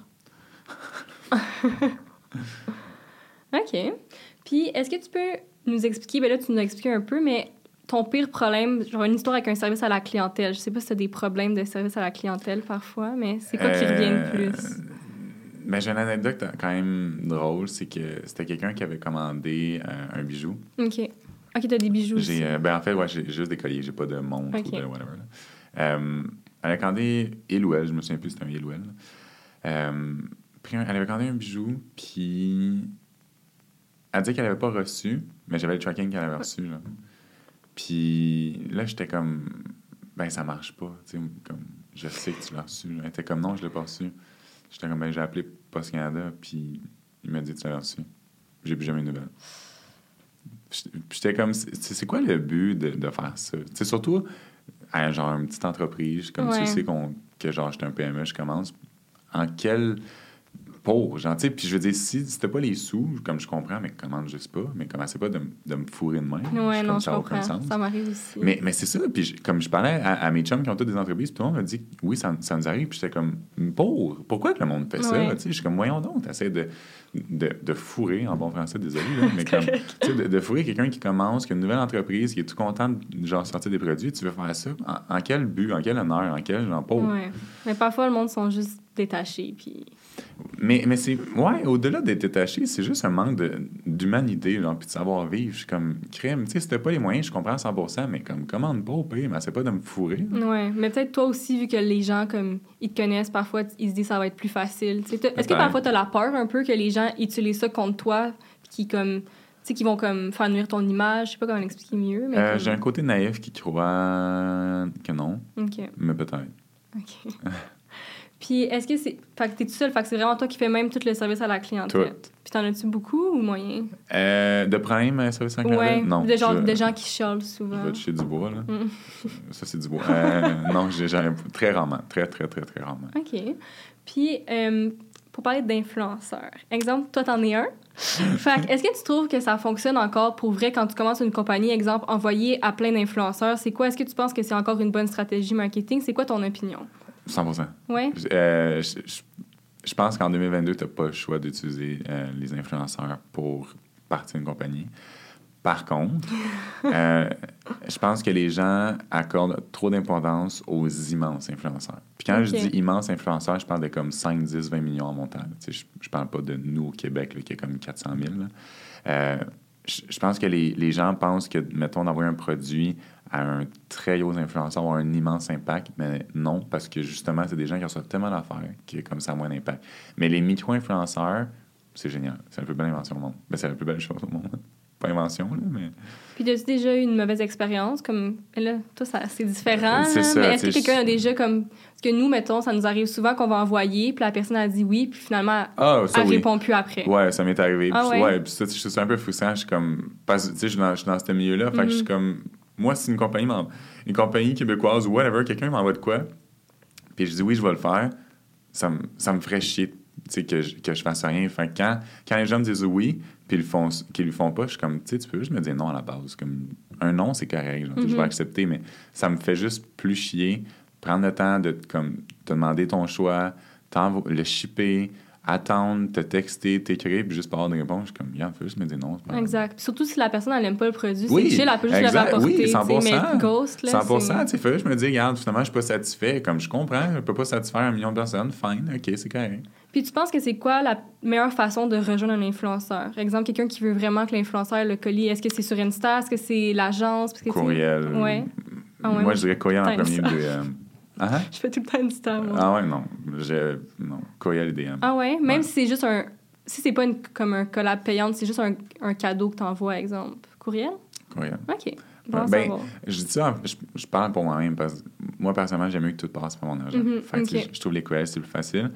OK. Puis, est-ce que tu peux nous expliquer, ben là, tu nous as expliqué un peu, mais ton pire problème, genre une histoire avec un service à la clientèle. Je sais pas si tu as des problèmes de service à la clientèle parfois, mais c'est quoi qui revient le plus?
Mais j'ai une anecdote quand même drôle, c'est que c'était quelqu'un qui avait commandé euh, un bijou.
OK. OK, t'as des bijoux aussi.
J'ai, euh, ben en fait, ouais, j'ai juste des colliers, j'ai pas de montre
Ok.
ou de whatever. là. Euh, elle a commandé, il ou elle, je me souviens plus si c'était un il ou elle. là. Euh, pris un- elle avait commandé un bijou, puis elle dit qu'elle avait pas reçu, mais j'avais le tracking qu'elle avait reçu. Là. Puis là, j'étais comme, ben ça marche pas. Tu sais, comme, je sais que tu l'as reçu. Elle était comme, non, je l'ai pas reçu. J'étais comme, ben j'ai appelé Post Canada, puis il m'a dit que tu l'as reçu. J'ai plus jamais eu de nouvelles. Puis j'étais comme, c'est c'est quoi le but de, de faire ça? Tu sais, surtout à genre une petite entreprise, comme
Ouais.
tu sais qu'on, que genre j'étais un P M E, je commence. En quel... Pour, genre, tu sais, puis je veux dire, si c'était pas les sous, comme je comprends, mais comment, je sais pas, mais commencez pas de, m- de me fourrer de main.
Ouais, non,
comme
je
ça a aucun
comprends.
sens.
Ça m'arrive aussi.
Mais, mais c'est ça, puis je- comme je parlais à, à mes chums qui ont toutes des entreprises, puis tout le monde m'a dit, oui, ça, ça nous arrive, puis j'étais comme, pour, pourquoi que le monde fait ça?
Ouais.
Tu sais, je suis comme, voyons donc, t'essaies de, de, de fourrer, en bon français, désolé, là, mais comme, tu sais, de, de fourrer quelqu'un qui commence, qui a une nouvelle entreprise, qui est tout content de, genre, sortir des produits, tu veux faire ça? En, en quel but, en quel honneur, en quel, genre, pauvre?
Ouais. Mais parfois, le monde sont juste détachés, puis...
Mais, mais c'est, ouais, au-delà d'être détaché, c'est juste un manque de, d'humanité, genre, puis de savoir-vivre. Je suis comme, crème, tu sais, si t'as pas les moyens, je comprends à cent pour cent, mais comme, commande pas au pire, mais c'est pas de me fourrer. là.
Ouais, mais peut-être toi aussi, vu que les gens, comme, ils te connaissent, parfois, ils se disent que ça va être plus facile. Tu sais, t'as- Est-ce que
Peut-être.
parfois, t'as la peur un peu que les gens utilisent ça contre toi, puis qui, comme, tu sais, qui vont, comme, faire nuire ton image? Je sais pas comment l'expliquer mieux, mais...
Euh,
comme-
J'ai un côté naïf qui croit que non,
OK,
mais peut-être.
OK. Puis, est-ce que c'est... Fait que t'es tout seul, fait que c'est vraiment toi qui fais même tout le service à la clientèle.
Tout.
Puis t'en as-tu beaucoup ou moyen?
Euh, de problème à service en Canada?
Ouais,
Non.
de, genre,
je,
de gens qui chialent
je
souvent.
vais toucher du bois, là.
Mm.
Ça, c'est du bois. Euh, non, j'ai, j'ai- très rarement. Très, très, très, très rarement.
OK. Puis, euh, pour parler d'influenceurs, exemple, toi, t'en es un. Fait que, est-ce que tu trouves que ça fonctionne encore pour vrai quand tu commences une compagnie, exemple, envoyer à plein d'influenceurs? C'est quoi? Est-ce que tu penses que c'est encore une bonne stratégie marketing? C'est quoi ton opinion?
cent pour cent.
Ouais.
Euh, je, je, je pense qu'en deux mille vingt-deux, tu n'as pas le choix d'utiliser euh, les influenceurs pour partir une compagnie. Par contre, euh, je pense que les gens accordent trop d'importance aux immenses influenceurs. Puis quand
okay.
je dis immenses influenceurs, je parle de comme cinq, dix, vingt millions en montant. Tu sais, je, je parle pas de nous au Québec, là, qui est comme quatre cent mille. Euh, je, je pense que les, les gens pensent que, mettons, d'envoyer un produit à un très haut influenceur va avoir un immense impact, mais non, parce que justement, c'est des gens qui reçoivent tellement d'affaires que comme ça a moins d'impact. Mais les micro-influenceurs, c'est génial. C'est la plus belle invention au monde. Ben, c'est la plus belle chose au monde. Pas invention, là, mais...
Puis, as-tu déjà eu une mauvaise expérience? Comme, là, toi, ça, c'est différent.
C'est
hein?
ça,
mais est-ce que quelqu'un
je...
a déjà comme... Parce que nous, mettons, ça nous arrive souvent qu'on va envoyer, puis la personne a dit oui, puis finalement,
ah, ça,
elle
oui.
répond plus après.
Ouais, ça m'est arrivé.
Ah,
puis,
ouais?
ouais, puis ça, je suis c'est un peu frustrant. Je suis comme... Parce que, tu sais, je suis dans, je suis dans ce milieu-là, fait
mm-hmm.
que je suis comme... Moi, si une compagnie, une compagnie québécoise ou whatever, quelqu'un m'envoie de quoi, puis je dis oui, je vais le faire, ça me, ça me ferait chier, tu sais, que je, que je fasse rien. Fait que quand, quand les gens me disent oui, puis ils le font, qu'ils le font pas, je suis comme, tu sais, tu peux juste me dire non à la base. Comme, un non, c'est correct, genre, mm-hmm. je vais accepter, mais ça me fait juste plus chier. Prendre le temps de comme, te demander ton choix, le shipper, attendre, te texter, t'écrire, puis juste pas avoir de réponse. Je suis comme, regarde, faut juste me dire non.
Exact. Puis surtout si la personne, elle n'aime pas le produit,
oui,
c'est chill, elle peut juste
exact,
le rapporter.
Oui, cent pour cent.
Mais ghost, là,
cent pour cent,
c'est...
tu sais, faut juste me dire, regarde, finalement, je suis pas satisfait. Comme je comprends, je peux pas satisfaire un million de personnes. Fine, OK, c'est correct.
Puis tu penses que c'est quoi la meilleure façon de rejoindre un influenceur? Exemple, quelqu'un qui veut vraiment que l'influenceur le colis, est-ce que c'est sur Insta? Est-ce que c'est l'agence? Parce que
courriel.
C'est... Ouais. Ah, ouais.
Moi, moi, je dirais courriel en premier. De, euh... ah,
je fais tout le temps Insta, moi.
Ah ouais, non. Je... Non, courriel et D M.
Ah ouais? Même
ouais.
si c'est juste un... Si c'est pas une... comme un collab payante, c'est juste un, un cadeau que t'envoies, exemple. Courriel?
Courriel.
OK. Bon,
ouais, ben, je dis ça, je, je parle pour moi-même, parce que moi, personnellement, j'aime mieux que tout passe par mon argent.
Mm-hmm,
fait que
okay.
je, je trouve les courriels, c'est plus facile.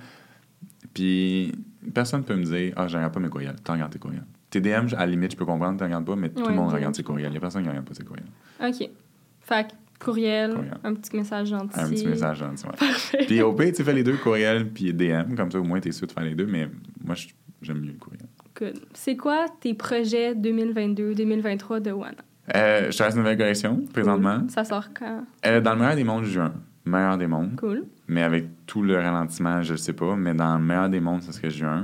Puis, personne peut me dire « Ah, je regarde pas mes courriels. » Tu regardes tes courriels. Tes D M, à la limite, je peux comprendre, tu regardes pas, mais tout
ouais,
le monde
ouais,
regarde ses courriels. Il y a personne qui regarde pas ses courriels.
OK. Fait que courriel, courriel, un petit message gentil.
Un petit message gentil, ouais.
Parfait.
Puis au pire, tu fais les deux, courriel puis D M. Comme ça, au moins, t'es sûr de faire les deux, mais moi, j'aime mieux le courriel.
Good. C'est quoi tes projets deux mille vingt-deux deux mille vingt-trois de Wana?
Euh, je fais une nouvelle collection, présentement.
Cool. Ça sort quand?
Euh, dans le meilleur des mondes, juin. Meilleur des mondes.
Cool.
Mais avec tout le ralentissement, je ne sais pas. Mais dans le meilleur des mondes, ce serait juin.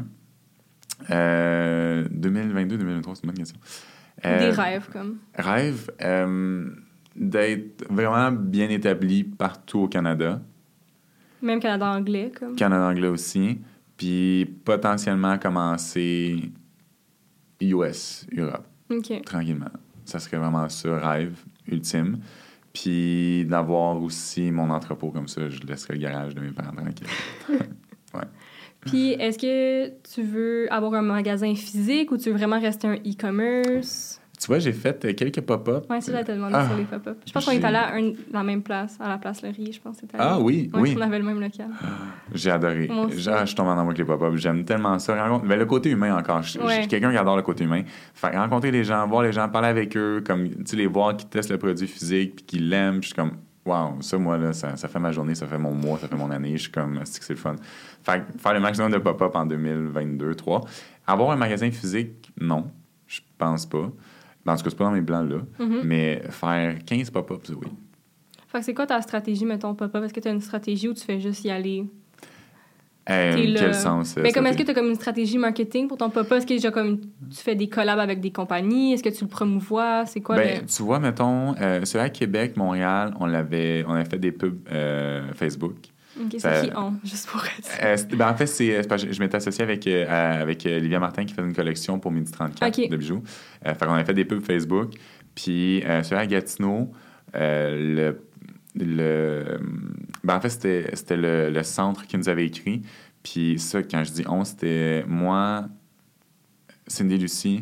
Euh, deux mille vingt-deux deux mille vingt-trois, c'est une bonne question. Euh,
Des rêves, comme?
Rêves euh, d'être vraiment bien établi partout au Canada.
Même Canada anglais, comme?
Canada anglais aussi. Puis potentiellement commencer U S, Europe.
OK.
Tranquillement. Ça serait vraiment ça, rêve ultime. Puis d'avoir aussi mon entrepôt comme ça, je laisserai le garage de mes parents tranquille. Ouais.
Puis est-ce que tu veux avoir un magasin physique ou tu veux vraiment rester un e-commerce?
Tu vois, j'ai fait quelques pop-up.
Oui, ça, j'allais te demander
ah,
sur les pop-up. Je pense qu'on est allé à un, la même place, à la place Le Riz, je pense que c'était
Ah oui,
ouais,
oui.
On avait le même local.
J'ai adoré. Ah, je tombe en amour avec les pop-up. J'aime tellement ça. Rencontre... Ben, le côté humain encore. Je, ouais. je suis quelqu'un qui adore le côté humain. Fait rencontrer les gens, voir les gens, parler avec eux, comme, tu sais, les voir qui testent le produit physique puis qui l'aiment. Je suis comme, waouh, ça, moi, là, ça, ça fait ma journée, ça fait mon mois, ça fait mon année. Je suis comme, c'est que c'est le fun. Fait faire le maximum de pop-up en deux mille vingt-deux deux mille vingt-trois. Avoir un magasin physique, non. Je pense pas. En tout cas, c'est pas dans mes plans, là. Mm-hmm. Mais faire quinze pop-ups, oui.
Fait que c'est quoi ta stratégie, mettons, pop-up? Est-ce que tu as une stratégie ou tu fais juste y aller?
Euh, quel le... sens?
Mais comme, est-ce que tu as comme une stratégie marketing pour ton pop-up? Est-ce que déjà comme tu fais des collabs avec des compagnies? Est-ce que tu le promouvois? C'est quoi?
Ben,
le...
tu vois, mettons, euh, celui à Québec, Montréal, on l'avait, on avait fait des pubs euh, Facebook.
OK, c'est ça... qui on, juste pour être...
Euh, ben, en fait, c'est, c'est je, je m'étais associé avec, euh, avec Livia Martin qui faisait une collection pour Midi trente-quatre okay. de bijoux. Euh, fait qu'on avait fait des pubs Facebook. Puis, euh, celui à Gatineau, euh, le, le... Ben, en fait, c'était, c'était le, le centre qui nous avait écrit. Puis ça, quand je dis on, c'était moi, Cindy Lucie,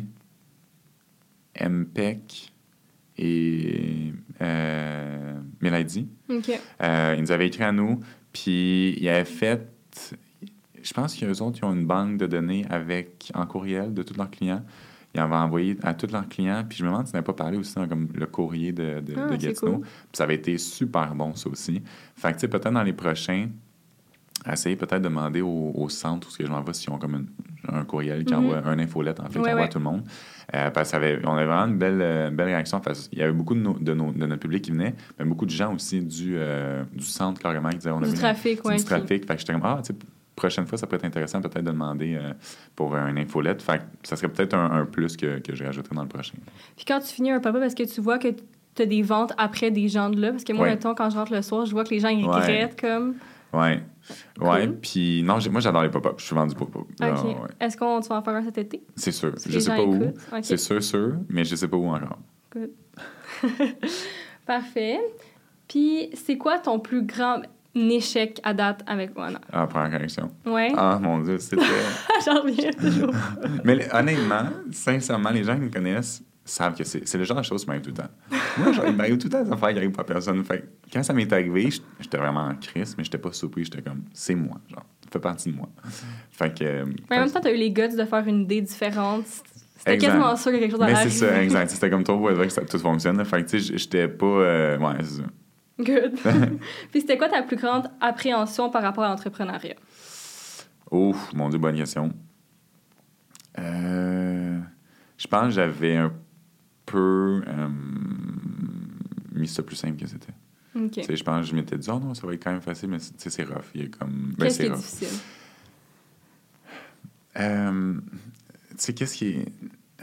M P E C et euh, Mélodie.
OK.
Euh, ils nous avaient écrit à nous. Puis, il avait fait... Je pense qu'eux autres, ils ont une banque de données avec, en courriel de tous leurs clients. Ils avaient envoyé à tous leurs clients. Puis, je me demande si tu n'avais pas parlé aussi dans comme, le courrier de, de,
ah,
de Gatineau.
Cool.
Puis, ça avait été super bon, ça aussi. Fait que, tu sais, peut-être dans les prochains, essayer peut-être de demander au, au centre où ce que je m'envoie s'ils ont comme une, un courriel qui
Mm-hmm.
envoie, un infolette, en fait,
Ouais,
qui envoie
ouais.
à tout le monde. Euh, parce qu'on avait, on avait vraiment une belle, euh, belle réaction. Parce qu'il y avait beaucoup de, nos, de, nos, de notre public qui venait, mais beaucoup de gens aussi du, euh, du centre, carrément, qui disaient on a
Du
vu-
trafic,
c'est
ouais.
du
qui-
trafic. Fait que j'étais comme, ah, tu sais, prochaine fois, ça pourrait être intéressant peut-être de demander euh, pour un infolette. Fait que ça serait peut-être un, un plus que, que je rajouterais dans le prochain.
Puis quand tu finis un pop-up, est-ce que tu vois que tu as des ventes après des gens de là? Parce que moi,
Ouais.
mettons, quand je rentre le soir, je vois que les gens, ils
Ouais.
regrettent comme...
Ouais. Ouais.
Cool.
Puis, non, j'ai- moi, j'adore les pop-up. Je suis vendu pop-up.
OK.
Ah, ouais.
Est-ce qu'on tu vas en faire un cet été?
C'est sûr.
Si
Je
les
sais
gens
pas où.
écoutent. OK.
C'est sûr, sûr, mais je sais pas où encore.
Good. Parfait. Puis, c'est quoi ton plus grand échec à date avec Wana?
Ah, première correction.
Ouais?
Ah, mon Dieu, c'était...
J'en reviens toujours.
Mais honnêtement, sincèrement, les gens qui me connaissent savent que c'est, c'est le genre de choses qui m'arrivent tout le temps. Moi, genre, il m'arrive tout le temps des affaires qui n'arrivent pas à personne. Fait que quand ça m'est arrivé, j- j'étais vraiment en crise, mais j'étais pas surpris. J'étais comme, c'est moi, genre, ça fait partie de moi. Fait que... euh,
Mais en même
fait-
temps, t'as eu les guts de faire une idée différente. C'était
Exact.
quasiment sûr que quelque chose allait
Mais c'est
arriver.
ça, exact. C'était comme toi pour être vrai que ça, tout fonctionne. là. Fait que, tu sais, j'étais pas... euh, ouais, c'est ça.
Good. Puis c'était quoi ta plus grande appréhension par rapport à l'entrepreneuriat?
Ouf, mon Dieu, bonne question. Euh, je pense que j'avais un peu euh, mis ça plus simple que c'était.
OK.
Tu sais, je pense que je m'étais dit, oh non, ça va être quand même facile, mais c'est- tu sais, c'est rough. Il y a comme... ben,
Qu'est-ce qui
c'est
est
rough.
difficile?
Euh, tu sais, qu'est-ce qui est...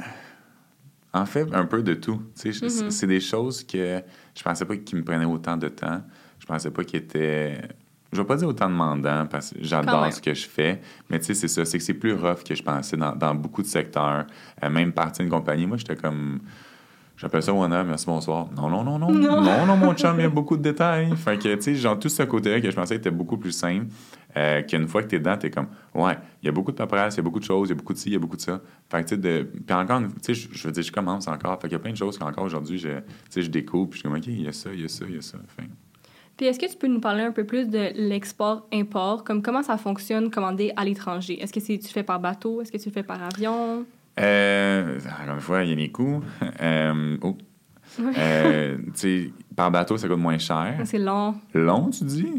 En fait, un peu de tout. Tu sais,
Mhm.
c'est- c'est des choses que je pensais pas qu'ils me prenaient autant de temps. Je pensais pas qu'ils étaient... Je vais pas dire autant demandants, parce que
Quand
j'adore
même.
ce que je fais, mais tu sais, c'est ça, c'est que c'est plus rough que je pensais dans, dans beaucoup de secteurs. Euh, même partie d'une compagnie, moi, j'étais comme... J'appelle ça Wana, merci, bonsoir. Non, non, non, non.
Non.
Non, non, mon chum, il y a beaucoup de détails. Fait que, tu sais, genre, tout ce côté-là que je pensais était beaucoup plus simple, euh, qu'une fois que t'es dedans, t'es comme, ouais, il y a beaucoup de paperasse, il y a beaucoup de choses, il y a beaucoup de ci, il y a beaucoup de ça. Fait que, tu sais, de... Puis encore, tu sais, je je veux dire, je commence encore. Fait qu'il y a plein de choses qu'encore aujourd'hui, je, tu sais, je découvre, puis je suis comme, OK, il y a ça, il y a ça, il y a ça. Fait...
Puis est-ce que tu peux nous parler un peu plus de l'export-import? Comme comment ça fonctionne commander à l'étranger? Est-ce que c'est, tu le fais par bateau? Est-ce que tu le fais par avion?
Euh, encore une fois, il y a des coûts. Euh, oh.
Ouais.
Euh, tu sais, par bateau, ça coûte moins cher.
C'est long.
Long, tu dis?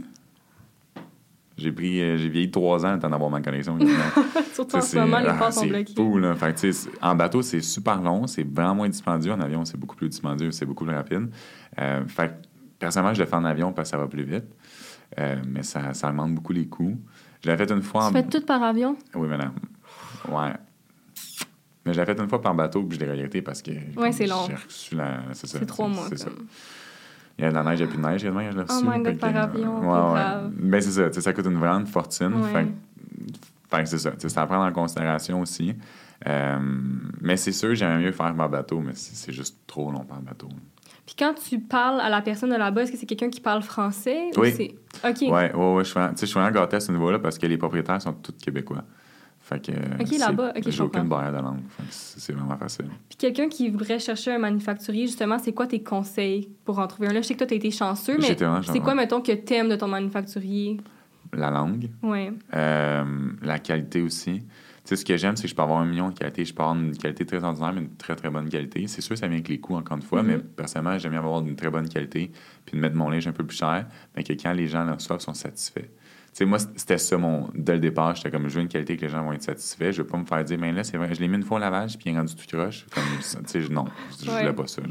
J'ai pris, euh, j'ai vieilli trois ans le temps d'avoir ma connexion. quasiment.
Surtout en
Ça,
ce moment, les
ah,
ports sont
c'est
bloqués.
fou, là. Fait que, tu sais, en bateau, c'est super long, c'est vraiment moins dispendieux. En avion, c'est beaucoup plus dispendieux, c'est beaucoup plus rapide. Euh, fait que, personnellement, je le fais en avion parce que ça va plus vite. Euh, mais ça, ça augmente beaucoup les coûts. Je l'ai fait une fois
Tu
en...
fais tout par avion?
Oui, madame. Ouais. Mais je l'ai fait une fois par bateau, puis je l'ai regretté parce que...
Ouais, c'est long.
J'ai reçu la... C'est ça.
C'est trois mois.
C'est ça.
Comme.
Il y a de la neige, il n'y a plus de neige, quasiment, je l'ai reçu.
Oh my God,
Fait que,
par
euh,
avion,
ouais,
c'est
ouais.
grave.
Ben, c'est ça, tu sais, ça coûte une grande fortune.
Ouais.
Fait, que- fait que c'est ça, tu sais, c'est à prendre en considération aussi. Euh, mais c'est sûr, j'aimerais mieux faire par bateau, mais c'est, c'est juste trop long par bateau.
Puis quand tu parles à la personne de là-bas, est-ce que c'est quelqu'un qui parle français?
Oui.
Ou c'est... OK.
Ouais, ouais, ouais, je suis vraiment, tu sais, je suis vraiment gâté à ce niveau-là parce que les propriétaires sont tous québécois. Fait que...
OK,
c'est-
là-bas, OK, je
j'ai aucune
comprends.
barrière de langue. Fait que c'est, c'est vraiment facile.
Puis quelqu'un qui voudrait chercher un manufacturier, justement, c'est quoi tes conseils pour en trouver un? Là, je sais que toi, t'as été chanceux, mais
J'étais vraiment
c'est
chanceux.
quoi, mettons, que t'aimes de ton manufacturier?
La langue,
Ouais.
euh, la qualité aussi. Tu sais, ce que j'aime, c'est que je peux avoir un million de qualités. Je peux avoir une qualité très ordinaire, mais une très, très bonne qualité. C'est sûr, ça vient avec les coûts, encore une fois,
Mhm.
mais personnellement, j'aime bien avoir une très bonne qualité puis de mettre mon linge un peu plus cher, mais que quand les gens le reçoivent, ils sont satisfaits. Tu sais, moi, c'était ça, mon... dès le départ, j'étais comme, je veux une qualité que les gens vont être satisfaits. Je veux pas me faire dire, mais là, c'est vrai, je l'ai mis une fois au lavage, puis il est rendu tout croche. Comme, tu sais, je- non, je
Ouais.
voulais pas ça, là.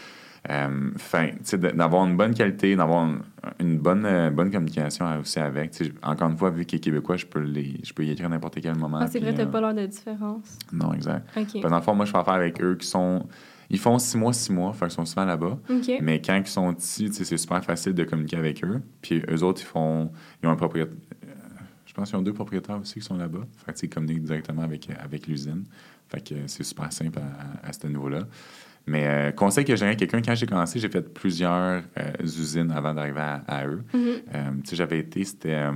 Euh, fin, tu sais, de- d'avoir une bonne qualité, d'avoir une, une bonne, euh, bonne communication aussi avec. Tu sais, encore une fois, vu qu'il est québécois, je peux, les, je peux y écrire à n'importe quel moment.
Ah, c'est
puis,
vrai, t'as
euh,
pas l'heure de différence.
Non, exact.
OK.
Puis, dans le fond, moi, je fais affaire avec eux qui sont... Ils font six mois, six mois, fait qu'ils sont souvent là-bas.
OK.
Mais quand ils sont ici, tu sais, c'est super facile de communiquer avec eux. Puis eux autres, ils font... Ils ont un propriétaire... Je pense qu'ils ont deux propriétaires aussi qui sont là-bas. Fait que, tu sais, ils communiquent directement avec, avec l'usine. Fait que c'est super simple à, à, à ce niveau-là. Mais euh, conseil que j'aurais à quelqu'un, quand j'ai commencé, j'ai fait plusieurs euh, usines avant d'arriver à, à eux.
Mhm.
Euh, tu sais, j'avais été, c'était... Euh...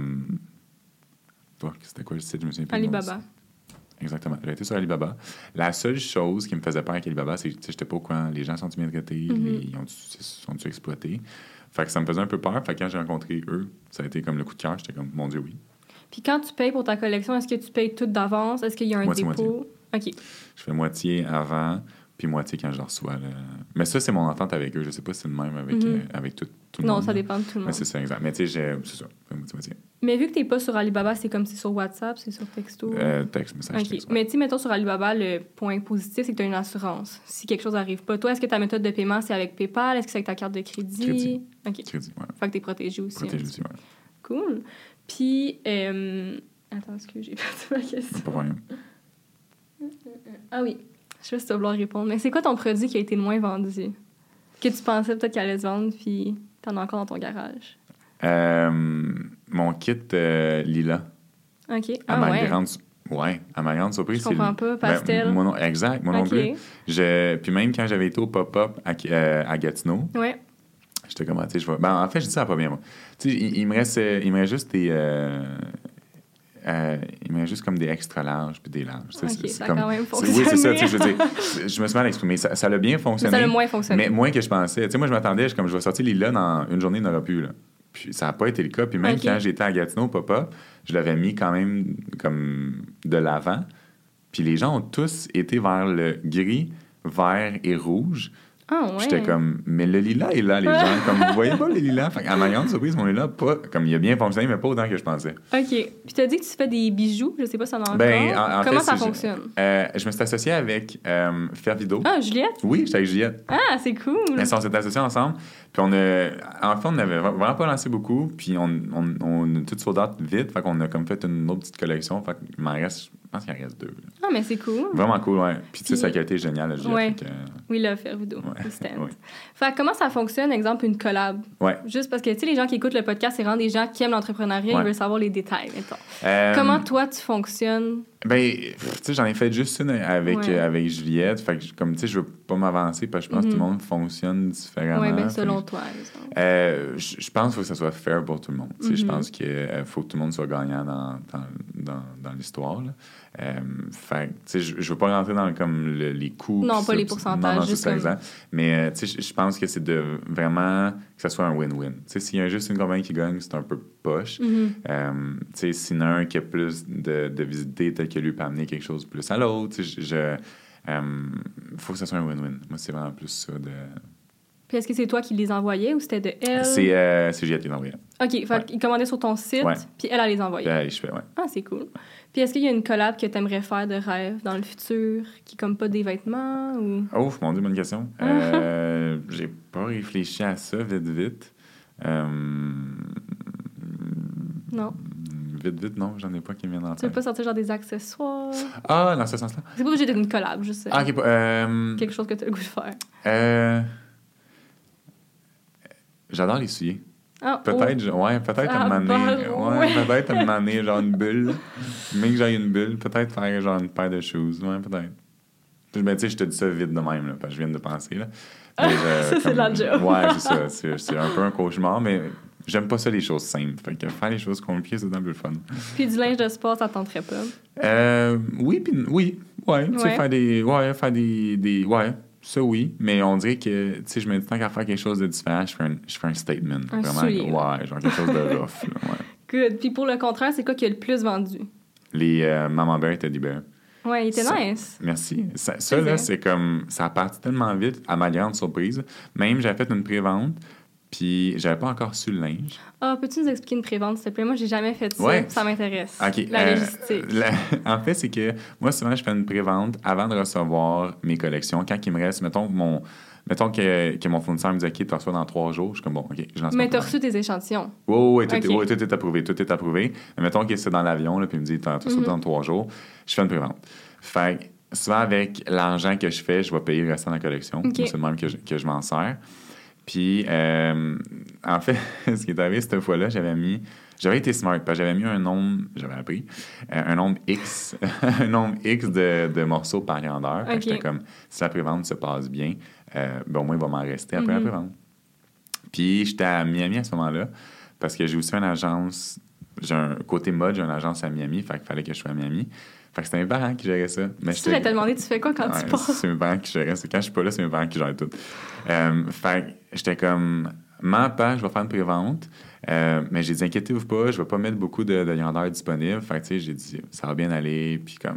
oh, c'était quoi le site? Je me souviens plus du nom du
Alibaba.
site. Exactement. J'ai été sur Alibaba. La seule chose qui me faisait peur avec Alibaba, c'est que tu sais, j'étais pas au courant. Les gens sont-ils bien traités?
Mhm.
Les- ils ont, sont-ils exploités? Fait que ça me faisait un peu peur. Fait que quand j'ai rencontré eux, ça a été comme le coup de cœur. J'étais comme, mon Dieu, oui.
Puis quand tu payes pour ta collection, est-ce que tu payes tout d'avance? Est-ce qu'il y a un
Moitié,
dépôt? OK.
Je fais moitié avant, puis moitié quand je le reçois. Là. Mais ça, c'est mon entente avec eux. Je sais pas si c'est le même avec,
Mm-hmm.
euh, avec tout, tout le
non,
monde.
Non, ça dépend de tout le monde.
Mais c'est ça, exact. Mais tu sais, j'ai- c'est ça.
Mais vu que t'es pas sur Alibaba, c'est comme c'est sur WhatsApp, c'est sur texto?
Euh, texte, message,
OK.
texte. Ouais.
Mais tu sais, mettons sur Alibaba, le point positif, c'est que tu as une assurance. Si quelque chose n'arrive pas, toi, est-ce que ta méthode de paiement, c'est avec PayPal? Est-ce que c'est avec ta carte de crédit?
Crédit.
OK.
Crédit, ouais.
Fait que t'es protégé aussi.
Protégé aussi, ouais.
Cool. Puis, euh... attends, est-ce que j'ai perdu ma question?
Pas rien.
Ah oui. Je sais pas si tu vas vouloir répondre. Mais c'est quoi ton produit qui a été le moins vendu? Que tu pensais peut-être qu'il allait se vendre, puis t'en as encore dans ton garage?
Euh, mon kit euh, Lila.
OK.
À
Ah
ma
ouais.
grande... Ouais, à ma grande surprise.
Je comprends
c'est...
pas. Pastel.
Ben, moi non... Exact, moi non
OK.
plus. Je... Puis même quand j'avais été au pop-up à, euh, à Gatineau,
Ouais.
j'étais comme, tu sais, je vais... Ben, en fait, je dis ça pas bien, moi. Tu sais, il, il me reste, euh, il me reste juste des... Euh... Euh, il me reste juste comme des extra larges puis des larges.
OK,
c'est, c'est
ça a
comme...
quand même
c'est...
fonctionné.
Oui, c'est ça, tu sais, je veux dire, je me suis mal exprimé. Ça, ça a bien fonctionné.
Mais ça a moins fonctionné.
Mais moins que je pensais. Tu sais, moi, je m'attendais, je, comme je vais sortir Lila dans une journée, il n'aura plus, là. Puis ça n'a pas été le cas. Puis même
OK.
quand j'étais à Gatineau, papa, je l'avais mis quand même comme de l'avant. Puis les gens ont tous été vers le gris, vert et rouge.
Ah ouais.
J'étais comme, mais le lilas est là, les gens. Comme, vous voyez pas le lilas? Fait à ma grande surprise, mon lilas, pas, comme il a bien fonctionné, mais pas autant que je pensais.
OK. Puis tu as dit que tu fais des bijoux. Je sais pas si ça en a encore.
Ben, en, en
Comment
fait,
ça
c'est-
fonctionne?
Euh, je me suis associé avec euh, Fervido.
Ah, Juliette?
Oui, j'étais avec Juliette.
Ah, c'est cool.
Mais on s'est associés ensemble. Puis on a... En fait, on n'avait vraiment pas lancé beaucoup. Puis on, on, on a tout sold out vite. Fait qu'on a comme fait une autre petite collection. Fait qu'il m'en reste... Je pense qu'il en reste deux. Là.
Ah, mais c'est cool.
Vraiment cool, ouais. Puis tu sais,
Puis-
sa qualité est géniale, là, Juliette.
Ouais.
Fait que, euh,
Oui, là, faire vidéo.
Ouais.
Le stand.
Ouais.
Fait que comment ça fonctionne, exemple, une collab?
Ouais.
Juste parce que, tu sais, les gens qui écoutent le podcast, c'est vraiment des gens qui aiment l'entrepreneuriat,
Ouais.
ils veulent savoir les détails, mettons.
Euh,
Comment toi, tu fonctionnes?
Ben, pff, tu sais, j'en ai fait juste une avec,
Ouais.
euh, avec Juliette. Fait que, comme, tu sais, je veux pas m'avancer parce que je pense que tout le monde fonctionne différemment.
Oui, bien,
Fait
selon
que-
toi, exemple.
Euh, je je pense qu'il faut que ça soit fair pour tout le monde. Tu sais, Je
Mhm.
pense qu'il faut que tout le monde soit gagnant dans, dans, dans, dans l'histoire. Là. Euh, fait que, tu sais, je, je veux pas rentrer dans comme le- les coûts.
Non,
pis
pas
ça,
les
pis-
pourcentages,
Non, non,
juste
c'est ça,
comme-
exact. Mais euh, tu sais, je, je pense que c'est de vraiment que ça soit un win-win. Tu sais, s'il y a juste une compagnie qui gagne, c'est un peu poche.
Mhm.
Euh, tu sais, s'il y en a un qui a plus de, de visibilité, peut-être que lui peut amener quelque chose de plus à l'autre. Tu sais, je... je euh, faut que ça soit un win-win. Moi, c'est vraiment plus ça de...
Puis est-ce que c'est toi qui les envoyais ou c'était de elle?
C'est euh, c'est Juliette qui l'a envoyé.
OK, fait
Ouais.
qu'ils commandaient sur ton site,
Ouais.
puis elle, elle les envoyait.
Euh, je fais, ouais.
Ah, c'est cool. Puis est-ce qu'il y a une collab que tu aimerais faire de rêve dans le futur, qui est comme pas des vêtements ou...
Oh, mon Dieu, bonne question. Euh, j'ai pas réfléchi à ça vite, vite. Euh,
Non.
Vite, vite, non, j'en ai pas qui me viennent en
Tu veux
tête.
pas sortir genre des accessoires?
Ah, dans ce sens-là.
C'est pas obligé d'être une collab, je sais.
Ah, ok, pas- euh,
Quelque chose que tu as le goût de faire.
euh, j'adore les souliers.
Ah,
Peut-être, je- ouais, peut-être
Ah,
à un moment donné,
bah,
ouais,
ouais.
peut-être à un moment donné, genre une bulle. Mais que j'aille une bulle, peut-être faire genre une paire de shoes, ouais, peut-être. Mais tu sais, je te dis ça vite de même, là, parce que je viens de penser, là. Mais, euh,
Ça, c'est
comme-
de la job.
Ouais, c'est ça. C'est, c'est un peu un cauchemar, mais j'aime pas ça, les choses simples. Fait que faire les choses compliquées, c'est un peu le fun.
Puis du linge de sport, ça tenterait pas.
Euh, oui, puis oui, ouais. Tu sais,
Ouais.
faire des... Ouais, faire des, des... Ouais, ça, oui. Mais on dirait que, tu sais, je me dis, tant qu'à faire quelque chose de différent, je fais un, je fais un statement.
Un
vraiment.
soulier, là.
Ouais, genre quelque chose de rough, là, ouais.
Good. Puis pour le contraire, c'est quoi qui a le plus vendu?
Les euh, Maman Bear et Teddy Bear.
Ouais, il était
Ça-
nice.
Merci. Ça, ça,
Plaisir.
là, c'est comme... Ça a parti tellement vite, à ma grande surprise. Même, j'avais fait une pré-vente, puis j'avais pas encore su le linge.
Ah, peux-tu nous expliquer une prévente, s'il te plaît? Moi, j'ai jamais fait ça.
Ouais.
Ça m'intéresse.
OK.
La
euh,
logistique.
la- en fait, c'est que moi, souvent, je fais une pré-vente avant de recevoir mes collections. Quand il me reste, mettons, mon... Mettons que, que mon fournisseur me dit, OK, tu reçois dans trois jours. Je suis comme, bon, OK, je lance
Mais
ma
t'as
commande.
reçu tes échantillons.
Oui, oui, oui, tout,
OK.
est- oui, tout est approuvé, tout est approuvé. Mais mettons que c'est dans l'avion, là, puis il me dit, tu reçois
Mhm.
dans trois jours. Je fais une pré-vente. Fait que souvent, avec l'argent que je fais, je vais payer le restant de la collection.
OK.
C'est le même que je, que je m'en sers. Puis, euh, en fait, ce qui est arrivé cette fois-là, j'avais mis... J'avais été smart, parce que j'avais mis un nombre... J'avais appris. euh, un nombre X... un nombre X de, de morceaux par grandeur. Fait que
OK.
j'étais comme, si la prévente se passe bien, euh, ben, au moins, il va m'en rester après
Mhm.
la prévente. Puis, j'étais à Miami à ce moment-là, parce que j'ai aussi une agence... J'ai un côté mode, j'ai une agence à Miami, fait qu'il fallait que je sois à Miami. Fait que c'était mes parents qui géraient ça. Mais
Si tu t'ai demandé, tu fais quoi quand tu
Ouais,
passes?
c'est mes parents qui géraient ça. Quand je suis pas là, c'est mes parents qui gèrent tout. Euh, fait que j'étais comme, ma page, je vais faire une pré-vente. Euh, mais j'ai dit, inquiétez-vous pas, je vais pas mettre beaucoup de, de grandeur disponible. Fait que, tu sais, j'ai dit, ça va bien aller. Puis comme,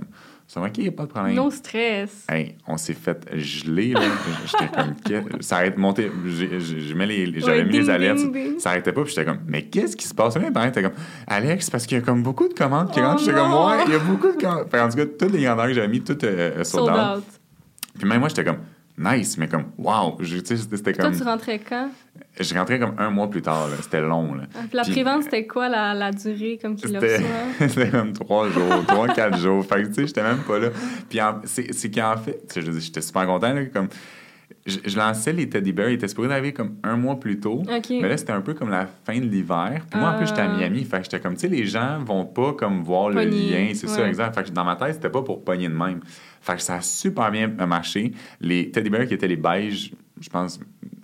C'est OK, y a pas de problème.
No stress.
Hey, on s'est fait geler, là. J'étais comme, qu'est- ça arrête de monter. J'ai- j'ai- j'ai mis les- J'avais
Ouais,
mis les
ding,
alertes.
ding, ding.
Ça arrêtait pas, puis j'étais comme, mais qu'est-ce qui se passe? Mes parents étaient comme, Alex, parce qu'il y a comme beaucoup de commandes qui
Oh
rentrent. J'étais comme,
non!
ouais, il y a beaucoup de commandes. Fait, en tout cas, toutes les grandeurs que j'avais mis, toutes euh, sold
Sold
out.
out.
Puis même moi, j'étais comme, nice, mais comme, wow. Je- Tu sais, c'était
Toi,
comme.
tu rentrais quand?
Je rentrais comme un mois plus tard, là. C'était long, là.
Ah, puis la
Puis-
prévente, c'était quoi la, la durée comme qu'il
C'était
reçoit?
c'était comme trois jours, trois, quatre jours. Fait que, tu sais, j'étais même pas là. Puis en- c'est c'est qu'en fait, tu sais, je veux dire, j'étais super content, là, comme... Je, je lançais les teddy bears, ils étaient supposés arriver comme un mois plus tôt.
OK.
Mais là, c'était un peu comme la fin de l'hiver. Puis moi, en plus, j'étais à
Ah.
Miami. Fait que j'étais comme, tu sais, les gens vont pas comme voir
Pogner,
le lien. C'est ça,
ouais.
exact. Fait que dans ma tête, c'était pas pour pogner de même. Fait que ça a super bien marché. Les teddy bears qui étaient les beiges, je pense,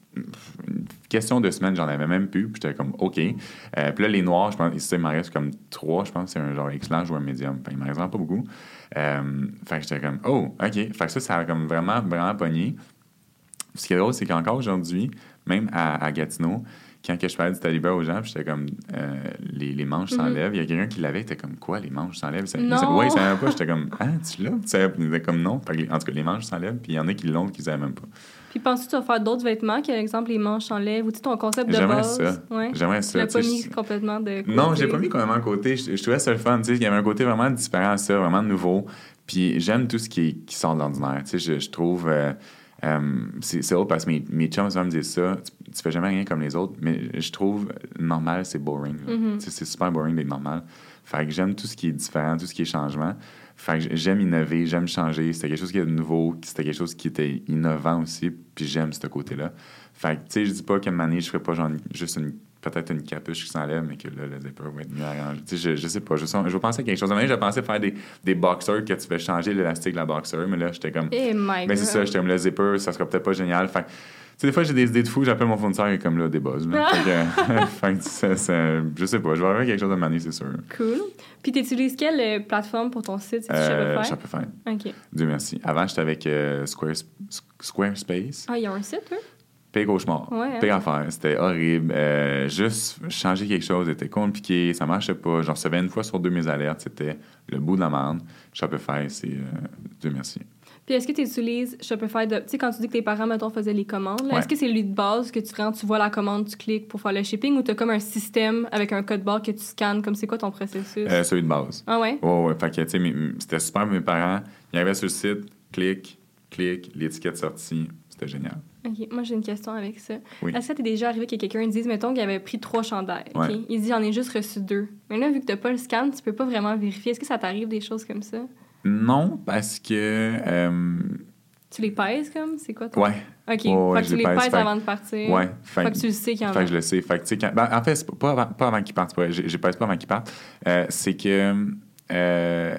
une question de semaine, j'en avais même plus. Puis j'étais comme, OK. Euh, puis là, les noirs, je pense, il m'en reste comme trois. Je pense que c'est un genre X-large ou un médium. Fait il m'en reste vraiment pas beaucoup. Euh, fait que j'étais comme, oh, OK. Fait que ça, ça a comme vraiment, vraiment pogné. Ce qui est drôle, c'est qu'encore aujourd'hui, même à, à Gatineau, quand que je parlais du teddy bear aux gens, puis j'étais comme, euh, les, les manches s'enlèvent. Il y a quelqu'un qui l'avait, il était comme, quoi, les manches s'enlèvent? Ça,
Non!
ouais, il savait pas. J'étais comme, ah, tu l'as? Tu savais? Il était comme, non. Fait que, en tout cas, les manches s'enlèvent, puis il y en a qui l'ont, qui ne savaient même pas.
Puis penses-tu que tu vas faire d'autres vêtements, par exemple les manches s'enlèvent, ou tu sais, ton concept de
J'aimerais
base?
ça.
Ouais.
J'aimerais
Tu
ça.
l'as
tu
pas
sais,
mis
je-
complètement de côté.
Non, j'ai pas mis complètement à côté. Je, je trouvais ça le fun. Tu sais, il y avait un côté vraiment différent à ça, vraiment nouveau. Puis j'aime tout ce qui, est- qui sort de l'ordinaire. Tu sais, je, je trouve... euh, euh, c'est c'est drôle parce que mes, mes chums souvent me disent ça. Tu, tu fais jamais rien comme les autres, mais je trouve normal, c'est boring. là.
Mhm.
Tu sais, c'est super boring d'être normal. Fait que j'aime tout ce qui est différent, tout ce qui est changement. Fait que j'aime innover, j'aime changer. C'était quelque chose qui est nouveau, c'était quelque chose qui était innovant aussi, puis j'aime ce côté-là. Fait que, tu sais, je dis pas qu'à une année, je ferais pas genre une- juste une, peut-être une capuche qui s'enlève, mais que là, le zipper va être mieux arrangé. Tu sais, je, je sais pas. Je, je vais penser à quelque chose. À un moment donné, j'ai pensé faire des, des boxers que tu fais changer l'élastique de la boxer, mais là, j'étais comme...
Eh my
Mais c'est ça,
God.
j'étais comme le zipper, ça sera peut-être pas génial. Fait que, tu sais, des fois, j'ai des idées de fou, j'appelle mon fournisseur et comme là, des buzz. Là. fait que, fait que ça, ça- je sais pas, je vais avoir quelque chose de manier, c'est sûr.
Cool. Puis tu utilises quelle euh, plateforme pour ton site? C'est-tu
Euh,
Shopify?
Shopify.
OK.
Dieu merci. Avant, j'étais avec euh, Square, Squarespace.
Ah, il y a un site, eux?
Pire cauchemar.
Ouais, hein?
Pire affaire. C'était horrible. Euh, juste changer quelque chose était compliqué. Ça marchait pas. J'en recevais une fois sur deux mes alertes. C'était le bout de la merde. Shopify, c'est... Euh, Dieu merci.
Puis est-ce que tu utilises Shopify de... Tu sais, quand tu dis que tes parents, mettons, faisaient les commandes, là,
Ouais.
est-ce que c'est lui de base que tu prends, tu vois la commande, tu cliques pour faire le shipping, ou tu as comme un système avec un code barre que tu scannes, comme c'est quoi ton processus?
Euh, celui de base.
Ah ouais?
Ouais, ouais. Fait que, tu sais, mes- c'était super pour mes parents. Ils arrivaient sur le site, clic, clic, l'étiquette sortie. C'était génial.
OK. Moi, j'ai une question avec ça.
Oui.
Est-ce que t'es déjà arrivé que quelqu'un dise, mettons, qu'il avait pris trois chandails, OK?
Ouais.
Il dit, j'en ai juste reçu deux. Mais là, vu que t'as pas le scan, tu peux pas vraiment vérifier. Est-ce que ça t'arrive des choses comme ça?
Non, parce que... euh,
Tu les pèses, comme? C'est quoi ton...
ouais.
OK.
Ouais, ouais,
fait que
je
tu
les
les
pèse,
pèses
fait-
avant de partir.
Ouais.
Fait, que tu le sais qu'il y en
Fait
a.
que je le sais. Fait que, tu sais, quand- ben, en fait, c'est pas avant, pas avant qu'ils partent. c'est pas vrai, J'ai j'ai pèse pas avant qu'ils partent. Euh, c'est que... euh,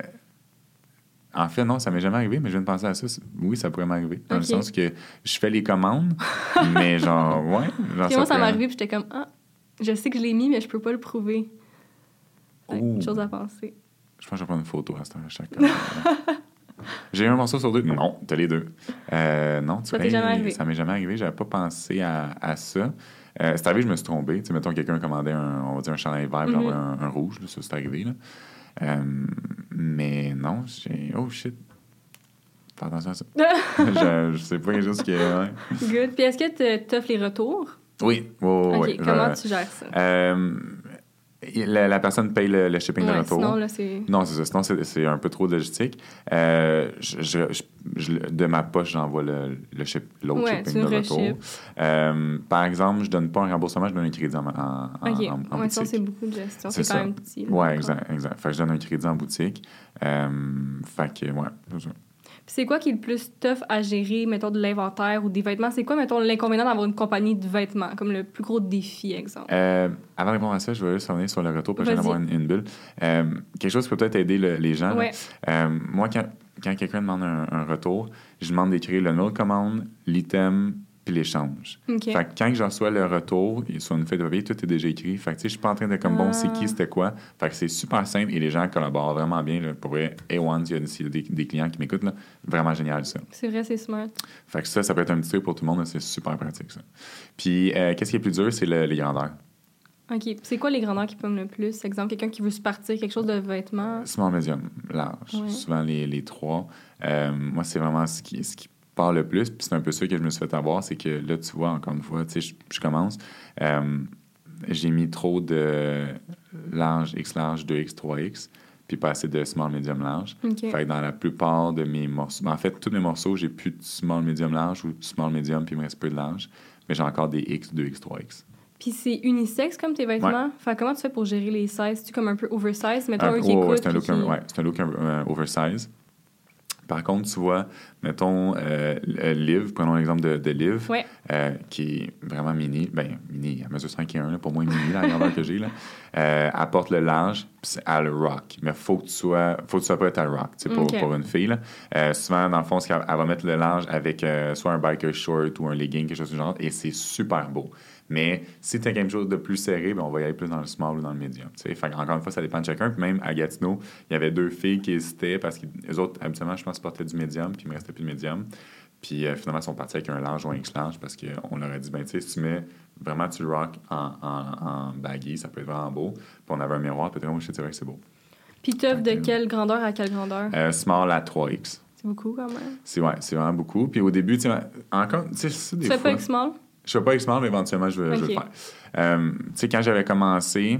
en fait, non, ça m'est jamais arrivé, mais je viens de penser à ça. C'est- Oui, ça pourrait m'arriver. Dans
Ok.
le sens que je fais les commandes, mais genre, ouais. Genre,
Puis moi, ça
pourrait-
m'est arrivé, puis j'étais comme, ah, je sais que je l'ai mis, mais je peux pas le prouver. Fait que,
Oh.
Une chose à penser.
Je pense que je vais prendre une photo à cette heure, à chaque commande. J'ai eu un morceau sur deux. Non, t'as les deux. Euh, non, tu
Ça t'est
hey,
jamais arrivé?
Ça m'est jamais arrivé. J'avais pas pensé à, à ça. Euh, c'est arrivé, je me suis trompé. Tu sais, mettons, quelqu'un commandait un, on va dire un chandail vert, puis
Mhm.
j'envoie un, un rouge. Là, ça, c'est arrivé. Là. Euh, mais non, j'ai... Oh, shit. Fais attention à ça. je, je sais pas quelque chose qui est... Ouais.
Good. Puis est-ce que tu offres les retours?
Oui, oui, oui.
OK.
oui.
Comment
Je-
tu gères ça?
euh, la, la personne paye le, le shipping de
Ouais,
retour.
sinon, là, c'est...
Non, c'est ça. Sinon, c'est, c'est un peu trop de logistique. Euh, je, je- je- je- de ma poche, j'envoie le, le ship, l'autre
Ouais,
shipping
tu
de
le
retour.
reship.
Euh, par exemple, je donne pas un remboursement, je donne un crédit en, en, en,
OK.
en- en
ouais, ça,
boutique.
c'est beaucoup de gestion.
C'est
C'est quand
ça.
même petit. là,
Oui,
encore.
exact, exact. Fait que je donne un crédit en boutique. Euh, fait que, ouais, c'est ça.
Puis c'est quoi qui est le plus tough à gérer, mettons, de l'inventaire ou des vêtements? C'est quoi, mettons, l'inconvénient d'avoir une compagnie de vêtements, comme le plus gros défi, exemple?
Euh, avant de répondre à ça, je vais juste revenir sur le retour parce que je viens
Vas-y.
d'avoir une, une bulle. Euh, quelque chose qui peut peut-être aider le- les gens. là.
Ouais.
Euh, moi, quand, quand quelqu'un demande un, un retour, je demande d'écrire le nom de commande, l'item, puis l'échange.
OK.
Fait que quand je reçois le retour, il- sur une feuille de papier, tout est déjà écrit. Fait que tu sais, je suis pas en train de comme bon, c'est
Ah.
qui, c'était quoi. Fait que c'est super simple et les gens collaborent vraiment bien. Là, pour vrai, A un, s'il y a, s'il y a des, des clients qui m'écoutent, là, vraiment génial ça.
C'est vrai, c'est smart.
Fait que ça, ça peut être un petit truc pour tout le monde, là, c'est super pratique ça. Puis, euh, qu'est-ce qui est plus dur, c'est le- les grandeurs.
OK. C'est quoi les grandeurs qui pognent le plus? Exemple, quelqu'un qui veut se partir quelque chose de vêtements?
Small, medium, large.
Ouais.
Souvent, les, les trois. Euh, moi, c'est vraiment ce qui, ce qui part le plus. Puis c'est un peu ça que je me suis fait avoir. C'est que là, tu vois, encore une fois, tu sais, je, je commence. Euh, j'ai mis trop de large, X large, deux X, trois X. Puis pas assez de small, medium, large.
Okay.
Fait que dans la plupart de mes morceaux... En fait, tous mes morceaux, j'ai plus de small, medium, large ou small, medium, puis il me reste peu de large. Mais j'ai encore des X, deux X, trois X.
Puis c'est unisexe comme tes vêtements?
Ouais.
Fait comment tu fais pour gérer les sizes? C'est-tu comme un peu oversize? Mettons
Un,
un qui
oh,
écoute.
ouais, c'est un look,
qui...
un, ouais, c'est un look un, un oversize. Par contre, tu vois, mettons, euh, Liv, prenons l'exemple de, de Liv,
ouais.
euh, qui est vraiment mini, ben mini, à mesure cinq et un, là, pour moi, mini, la grandeur que j'ai, là, euh, elle porte le large, puis elle le rock. Mais il faut que tu sois, faut que tu sois prête à le rock, pour,
okay.
pour une fille. Là. Euh, souvent, dans le fond, elle, elle va mettre le large avec euh, soit un biker short ou un legging, quelque chose du genre, et c'est super beau. Mais si tu as quelque chose de plus serré, ben on va y aller plus dans le small ou dans le medium. Fait, encore une fois, ça dépend de chacun. Puis même à Gatineau, il y avait deux filles qui hésitaient parce que les autres, habituellement, je pense, portaient du medium, puis il me restait plus de medium. Puis euh, finalement, ils sont partis avec un large ou un X large parce qu'on leur a dit, ben tu sais, si tu mets vraiment, tu le rock en, en, en baggy, ça peut être vraiment beau. Puis on avait un miroir, peut-être, moi, je te dirais que c'est beau.
Puis tu offres de quelle grandeur à quelle grandeur?
Euh, small à trois X.
C'est beaucoup quand même.
C'est, ouais, c'est vraiment beaucoup. Puis au début, tu sais, encore, tu sais, c'est des
Tu fais
fois...
pas X small?
Je fais pas X-Small, mais éventuellement, je veux, okay. je veux le faire. Euh, tu sais, quand j'avais commencé,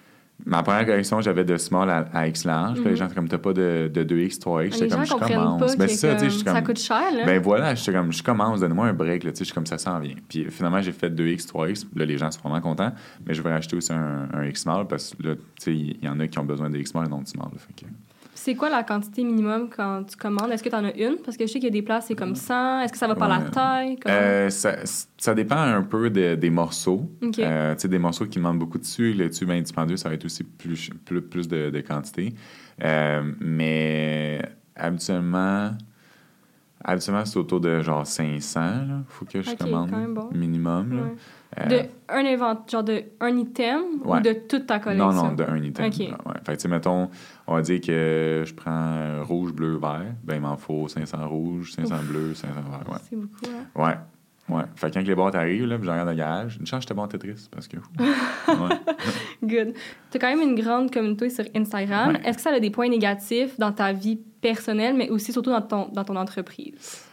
ma première collection, j'avais de small à, à X large. Mm-hmm. Puis les gens, comme t'as pas de, de deux X, trois X, j'étais comme, je commence.
Ben,
ça,
comme,
ça
comme, coûte cher, là.
Ben voilà, j'étais comme, je commence, donne-moi un break, là, tu sais, je suis comme ça s'en vient. Puis finalement, j'ai fait deux X, trois X. Là, les gens sont vraiment contents. Mais je vais acheter aussi un, un X-Small parce que là, tu sais, il y, y en a qui ont besoin de X-Small et non de small. Là, fait que...
C'est quoi la quantité minimum quand tu commandes? Est-ce que tu en as une? Parce que je sais qu'il y a des places, c'est comme cent. Est-ce que ça va par ouais. la taille?
Euh, ça, ça dépend un peu de, des morceaux.
Okay.
Euh, tu sais, des morceaux qui demandent beaucoup de tissu. Le tissu bien dispendieux, ça va être aussi plus, plus, plus de, de quantité. Euh, mais habituellement, habituellement, c'est autour de genre cinq cents. Il faut que je
okay,
commande
bon.
minimum. Là.
Ouais.
Euh,
de un invent, genre de un item
ouais.
ou de toute ta collection?
Non, non, de un item.
Okay.
Ouais. Fait que, tu sais, mettons, on va dire que je prends rouge, bleu, vert. Ben, il m'en faut cinq cents rouges, cinq cents bleus, cinq cents verts. Ouais.
C'est beaucoup, hein?
Ouais. Ouais. Fait que quand les boîtes arrivent, là, puis je regarde le garage, une chance, j'étais bon en Tetris, parce que... ouais.
Good. Tu as quand même une grande communauté sur Instagram.
Ouais.
Est-ce que ça a des points négatifs dans ta vie personnelle, mais aussi surtout dans ton, dans ton entreprise?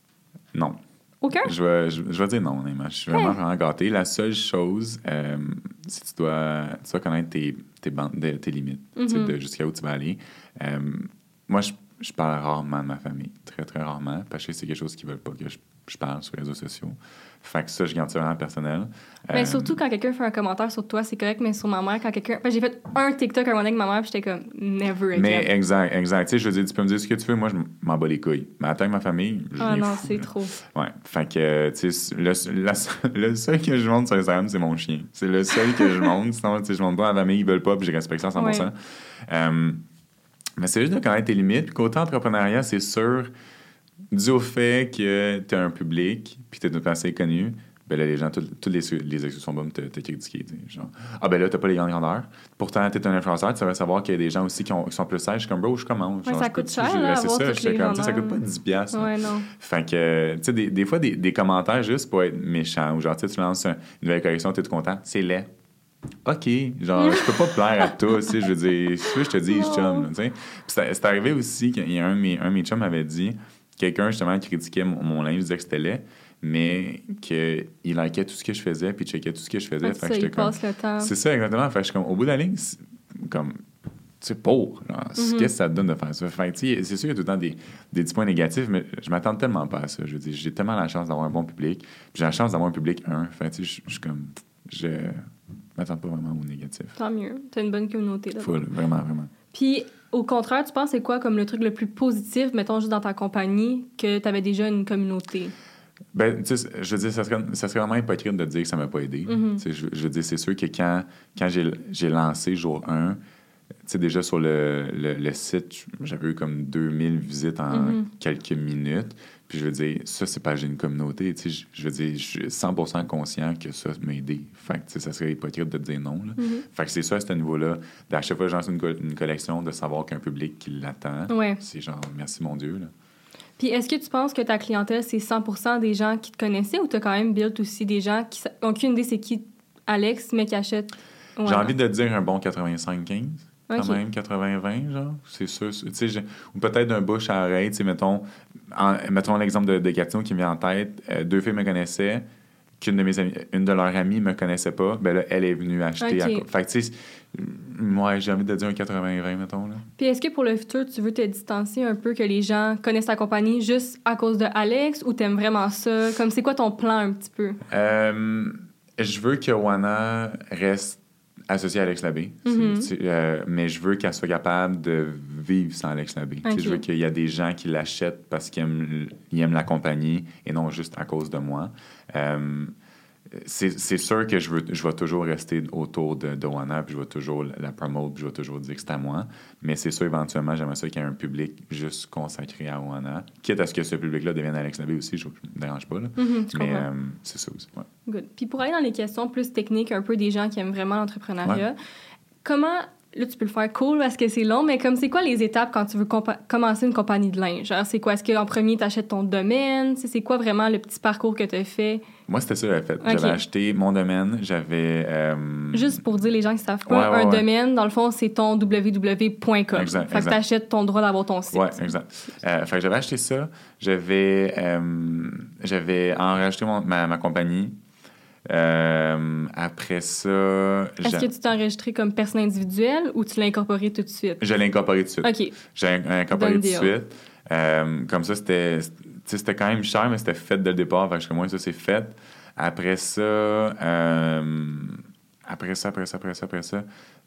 Non.
Aucun?
Je vais, je, je vais dire non, honnêtement. Je suis vraiment, hey. vraiment gâté. La seule chose, euh, c'est que tu dois, tu dois connaître tes, tes, bandes, tes limites, mm-hmm. de jusqu'à où tu vas aller. Euh, moi, je, je parle rarement de ma famille. Très, très rarement. Parce que c'est quelque chose qu'ils ne veulent pas que je, je parle sur les réseaux sociaux. Fait que ça, je garde ça vraiment personnel.
Mais
euh,
surtout quand quelqu'un fait un commentaire sur toi, c'est correct, mais sur ma mère, quand quelqu'un... J'ai fait un TikTok un moment avec ma mère, puis j'étais comme « never again ».
Mais exact, exact. Tu sais, je veux dire, tu peux me dire ce que tu veux, moi, je m'en bats les couilles. Mais attends, ma famille, je
Ah non,
fou,
c'est
là.
trop.
Ouais. Fait que, tu sais, le, la, le seul que je montre sur Instagram, c'est mon chien. C'est le seul que je montre. Sinon, tu sais, je montre pas à ma famille, ils veulent pas, puis je respecte ça à cent pour cent. Ouais. Euh, mais c'est juste de connaître tes limites. Puis côté entrepreneuriat, c'est sûr, dû au fait que tu as un public, puis tu es une personne connue, ben là, les gens, tous les, les excuses sont bonnes te, te critiquer. Genre, ah ben là, t'as pas les grandes grandeurs. Pourtant, t'es un influenceur, tu devrais savoir qu'il y a des gens aussi qui, ont, qui sont plus sages. Je suis comme, bro, je commence.
Ouais,
genre,
ça
je
coûte
peux,
cher,
je,
là,
c'est ça, je comme, ça coûte pas dix piastres.
Ouais, non.
Fait que, tu sais, des, des fois, des, des commentaires juste pour être méchant, ou genre, tu lances une nouvelle collection, t'es tout content, c'est laid. OK, genre, je peux pas plaire à tous, tu sais, je veux dire, si je te dis, je chum, tu sais. Puis c'est, c'est arrivé aussi qu'il y a un de mes, un de mes chums m'avait dit, quelqu'un, justement, qui critiquait mon, mon linge, disait que c'était laid, mais qu'il likait tout ce que je faisais, puis checkait tout ce que je faisais.
Ah,
fait
ça,
que j'étais
il
comme,
passe le temps.
C'est ça, exactement. Fait que je suis comme, au bout de la ligne, c'est comme, c'est pauvre. Mm-hmm. Qu'est-ce que ça te donne de faire ça? Fait que, c'est sûr qu'il y a tout le temps des, des petits points négatifs, mais je m'attends tellement pas à ça. Je veux dire, j'ai tellement la chance d'avoir un bon public, puis j'ai la chance d'avoir un public, un. Fait que, tu sais, je suis comme, je m'attends pas vraiment au négatif.
Tant mieux. T'as une bonne communauté, là.
Full, vraiment, vraiment.
Puis, au contraire, tu penses c'est quoi comme le truc le plus positif, mettons, juste dans ta compagnie, que t'avais déjà une communauté?
Ben, tu sais, je veux dire, ça serait, ça serait vraiment hypocrite de dire que ça m'a pas aidé. Mm-hmm. Tu sais, je, je veux dire, c'est sûr que quand, quand j'ai, j'ai lancé jour un, tu sais, déjà sur le, le, le site, j'avais eu comme deux mille visites en mm-hmm. quelques minutes. Puis je veux dire, ça, c'est pas j'ai une communauté. Tu sais, je, je veux dire, je suis cent pour cent conscient que ça m'a aidé. Fait que, tu sais, ça serait hypocrite de dire non. Là. Mm-hmm. Fait que c'est ça, à ce niveau-là. À chaque fois que je lance une, co- une collection, de savoir qu'il y a un public qui l'attend.
Ouais.
C'est genre, merci mon Dieu, là.
Puis est-ce que tu penses que ta clientèle, c'est cent pour cent des gens qui te connaissaient ou tu as quand même build aussi des gens qui n'ont aucune idée c'est qui Alex, mais qui achètent? Ouais.
J'ai envie de dire un bon quatre-vingt-cinq quinze. Quand
Ok.
même, quatre-vingts vingt, genre, c'est sûr. Tu sais, j'ai- ou peut-être d'un bouche à oreille, tu sais, mettons, en- mettons l'exemple de, de Gatineau qui me vient en tête. Euh, deux filles me connaissaient, qu'une de mes amies, une de leurs amies me connaissait pas, ben là, elle est venue acheter.
Ok.
À, co- fait que, tu sais, moi, j'ai envie de dire un quatre-vingts vingt, mettons, là.
Puis est-ce que pour le futur, tu veux te distancier un peu que les gens connaissent ta compagnie juste à cause de Alex ou t'aimes vraiment ça? Comme c'est quoi ton plan un petit peu?
Euh, je veux que Wana reste associée à Alex Labbé, c'est-
Mhm.
c'est, euh, mais je veux qu'elle soit capable de vivre sans Alex Labbé. Tu sais,
Ok.
Je veux qu'il y a des gens qui l'achètent parce qu'ils aiment, ils aiment la compagnie et non juste à cause de moi. Euh, c'est, c'est sûr que je, veux, je vais toujours rester autour de, de Wana, puis je vais toujours la, la promote, puis je vais toujours dire que c'est à moi. Mais c'est sûr, éventuellement, j'aimerais ça qu'il y ait un public juste consacré à Wana. Quitte à ce que ce public-là devienne Alex Labbé aussi, je ne me dérange pas. Là.
Mhm, je
Mais
comprends.
euh, c'est ça aussi. Ouais.
Good. Puis pour aller dans les questions plus techniques, un peu des gens qui aiment vraiment l'entrepreneuriat, comment, là tu peux le faire cool parce que c'est long, mais comme c'est quoi les étapes quand tu veux compa- commencer une compagnie de linge? Genre, c'est quoi? Est-ce qu'en premier, tu achètes ton domaine? Tu sais, c'est quoi vraiment le petit parcours que tu as fait?
Moi, c'était ça, j'avais fait.
Ok.
J'avais acheté mon domaine, j'avais... euh,
Juste pour dire les gens qui ne savent pas,
Ouais, ouais,
un
ouais.
domaine, dans le fond, c'est ton w w w point com.
Exact,
Fait
exact.
que tu achètes ton droit d'avoir ton site.
Ouais, exact. Euh, fait que j'avais acheté ça. J'avais, euh, j'avais enregistré mon- ma, ma compagnie. Euh, après ça...
Est-ce
j'a-
que tu t'es enregistré comme personne individuelle ou tu l'as incorporé tout de suite?
Je l'ai incorporé tout de suite.
OK.
J'ai in- incorporé
Done
tout de
deal.
suite. Euh, comme ça, c'était, tu sais, c'était quand même cher, mais c'était fait dès le départ. Fait que moi, ça, c'est fait. Après ça, euh, après ça, après ça, après ça, après ça,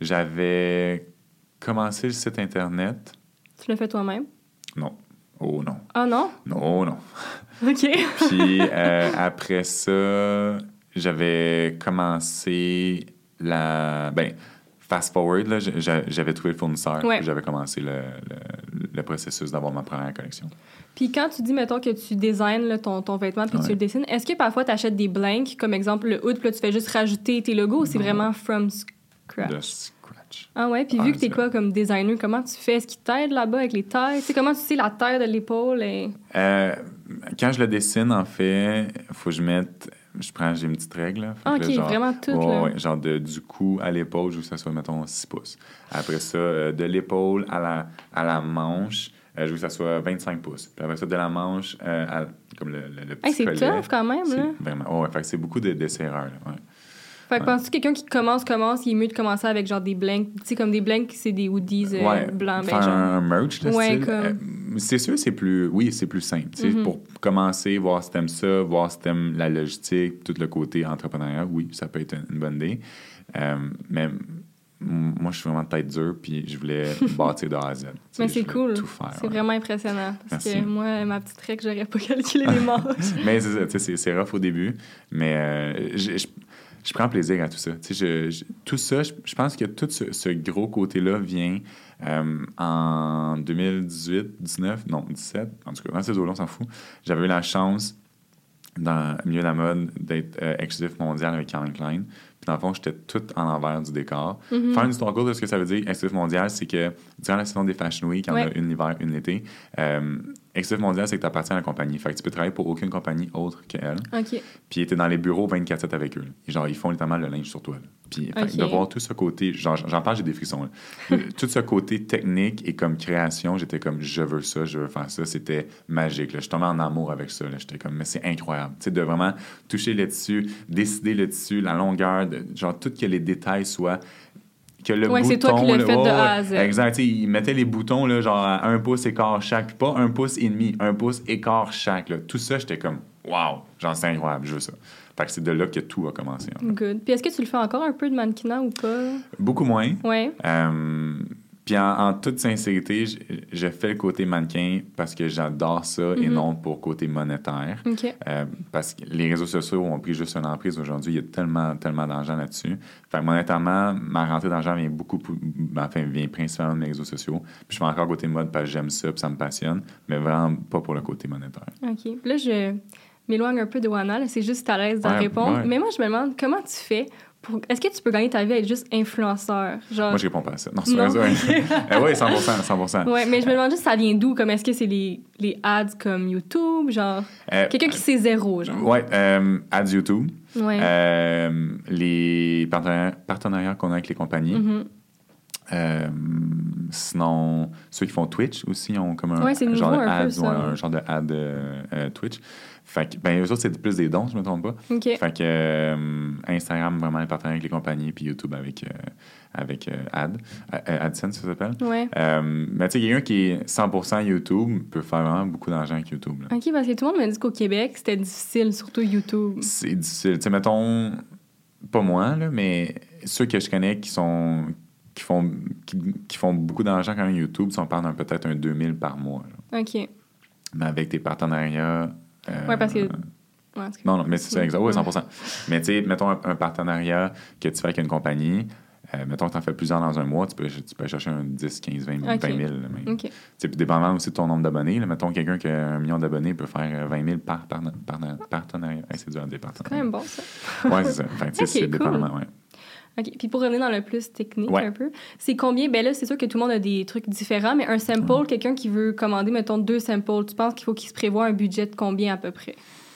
j'avais commencé le site Internet.
Tu l'as fait toi-même?
Non. Oh non.
Ah non?
Non, non.
OK.
Puis euh, après ça, j'avais commencé la... Ben, fast forward, là, j'a- j'avais trouvé le fournisseur.
Ouais.
Puis j'avais commencé le, le, le processus d'avoir ma première collection.
Puis quand tu dis, mettons, que tu designes là, ton, ton vêtement puis
Ouais.
tu le dessines, est-ce que parfois tu achètes des blanks, comme exemple le hood, puis là tu fais juste rajouter tes logos ou c'est
Non.
vraiment from scratch?
De scratch.
Ah ouais, puis
Ah,
vu que t'es
c'est-
quoi comme designer, comment tu fais? Est-ce qu'il t'aide là-bas avec les tailles? Tu sais, comment tu sais la taille de l'épaule? Et...
Euh, quand je le dessine, en fait, il faut que je mette... Je prends, j'ai une petite règle. Là. Fait
Ah,
que
OK,
là, genre,
vraiment tout,
ouais,
là.
ouais, genre de, du cou à l'épaule, je veux que ça soit, mettons, six pouces. Après ça, euh, de l'épaule à la, à la manche, euh, je veux que ça soit vingt-cinq pouces. Puis après ça, de la manche euh, à comme le, le, le petit
Hey, c'est
collet.
tough quand même,
C'est
là.
vraiment... oh, ouais, fait que c'est beaucoup de, de serreurs, là, ouais.
Fait que
Ouais.
penses-tu que quelqu'un qui commence, commence, il est mieux de commencer avec genre des blanks? Tu sais, comme des blanks, c'est des hoodies euh,
Ouais,
blancs, ben
faire
genre.
un merch, de
Ouais,
style.
comme-
euh, c'est sûr, c'est plus... Oui, c'est plus simple. Tu sais,
Mhm.
Pour commencer, voir si t'aimes ça, voir si t'aimes la logistique, tout le côté entrepreneuriat, oui, ça peut être une, une bonne idée. Euh, mais m- moi, je suis vraiment tête dure, puis je voulais bâtir de A à Z. Tu sais,
Mais
je
c'est
voulais
cool.
tout faire,
C'est
ouais.
vraiment impressionnant. Parce
Merci.
que moi, ma petite règle, j'aurais pas calculé les manches.
Mais c'est ça, tu sais, c'est, c'est rough au début, mais euh, je, je, je prends plaisir à tout ça. Tu sais, je, je- tout ça, je, je pense que tout ce, ce gros côté-là vient euh, en deux mille dix-huit, dix-neuf, non, dix-sept, en tout cas, dans ces eaux-là, on s'en fout. J'avais eu la chance, dans le milieu de la mode, d'être euh, exclusif mondial avec Calvin Klein. Puis dans le fond, j'étais tout en envers du décor.
Mhm.
Faire une histoire courte de ce que ça veut dire, exclusif mondial, c'est que durant la saison des Fashion Week, il y en
Ouais.
a une l'hiver, une l'été. Euh, exclusif mondial, c'est que tu appartiens à la compagnie. Fait que tu peux travailler pour aucune compagnie autre qu'elle.
OK.
Puis tu es dans les bureaux vingt-quatre sept avec eux. là. Et genre, ils font littéralement le linge sur toi. là. Puis fait que
Ok.
de voir tout ce côté, genre, j'en parle, j'ai des frissons. là. Tout ce côté technique et comme création, j'étais comme, je veux ça, je veux faire ça. C'était magique. Là. Je tombais en amour avec ça. là. J'étais comme, mais c'est incroyable. Tu sais, de vraiment toucher le tissu, décider le tissu, la longueur, de, genre, tout que les détails soient. Que le
Ouais,
bouton,
c'est toi qui l'as
là,
fait de
ouais,
A à
ouais,
Z.
Exact. Tu sais, ils mettaient les boutons, là, genre, à un pouce écart chaque. Puis pas un pouce et demi, un pouce écart chaque. Là. Tout ça, j'étais comme, waouh, genre, c'est incroyable, je veux ça. Fait que c'est de là que tout a commencé. en fait.
Good. Puis est-ce que tu le fais encore un peu de mannequinat ou pas?
Beaucoup moins.
Ouais.
Euh, puis en, en toute sincérité, je, je fais le côté mannequin parce que j'adore ça et
Mhm.
non pour côté monétaire.
OK.
Euh, parce que les réseaux sociaux ont pris juste une emprise aujourd'hui. Il y a tellement, tellement d'argent là-dessus. Fait que monétairement, ma rentrée d'argent vient beaucoup, pou- enfin, vient principalement de mes réseaux sociaux. Puis je fais encore côté mode parce que j'aime ça puis ça me passionne, mais vraiment pas pour le côté monétaire.
OK. Puis là, je m'éloigne un peu de Wana. là. C'est juste à l'aise de
Ouais,
répondre.
ouais.
Mais moi, je me demande comment tu fais pour... Est-ce que tu peux gagner ta vie à être juste influenceur? Genre...
Moi, je réponds pas à ça. Non, c'est
Non.
vrai, ouais. euh, oui, cent pour cent, cent pour cent.
Ouais, mais je me demande juste, ça vient d'où? Comme, est-ce que c'est les, les ads comme YouTube? Genre,
Euh,
quelqu'un qui sait zéro, genre.
Ouais, euh, ads YouTube.
Ouais.
Euh, les partenariats, partenariats qu'on a avec les compagnies.
Mhm.
Euh, sinon, ceux qui font Twitch aussi ont comme un
Ouais, c'est
genre
nouveau
de
un peu,
ad,
ça.
ouais, un genre de ad euh, euh, Twitch. Fait que, ben, eux autres, c'est plus des dons, si je me trompe pas.
OK.
Fait que euh, Instagram, vraiment, les partenariats avec les compagnies, puis YouTube avec, euh, avec euh, Ad, euh, AdSense, ça s'appelle.
Ouais.
Euh, mais tu sais, quelqu'un qui est cent pour cent YouTube peut faire vraiment beaucoup d'argent avec YouTube. Là.
OK, parce que tout le monde me dit qu'au Québec, c'était difficile, surtout YouTube.
C'est difficile. Tu sais, mettons, pas moi, là, mais ceux que je connais qui sont qui font, qui, qui font beaucoup d'argent quand même YouTube, si on parle d'un peut-être un deux mille par mois. Là.
OK.
Mais avec tes partenariats... Euh,
Ouais, parce que... Ouais,
non, non, mais c'est ça, exact. Oui, cent pour cent. Mais tu sais, mettons un, un partenariat que tu fais avec une compagnie, euh, mettons que tu en fais plusieurs dans un mois, tu peux, tu peux chercher un dix, quinze, vingt mille.
Okay.
vingt mille là, mais,
OK.
tu sais, puis dépendamment aussi de ton nombre d'abonnés. Là, mettons quelqu'un qui a un million d'abonnés peut faire vingt mille par, par, par partenariat. Hey, c'est dur à dire partenariat.
C'est quand même bon, ça.
Oui, c'est ça. Fait que, tu sais,
OK,
c'est
cool.
dépendamment, ouais.
OK. Puis pour revenir dans le plus technique
Ouais.
un peu, c'est combien... Ben là, c'est sûr que tout le monde a des trucs différents, mais un sample,
Mm.
quelqu'un qui veut commander, mettons, deux samples, tu penses qu'il faut qu'il se prévoie un budget de combien à peu près?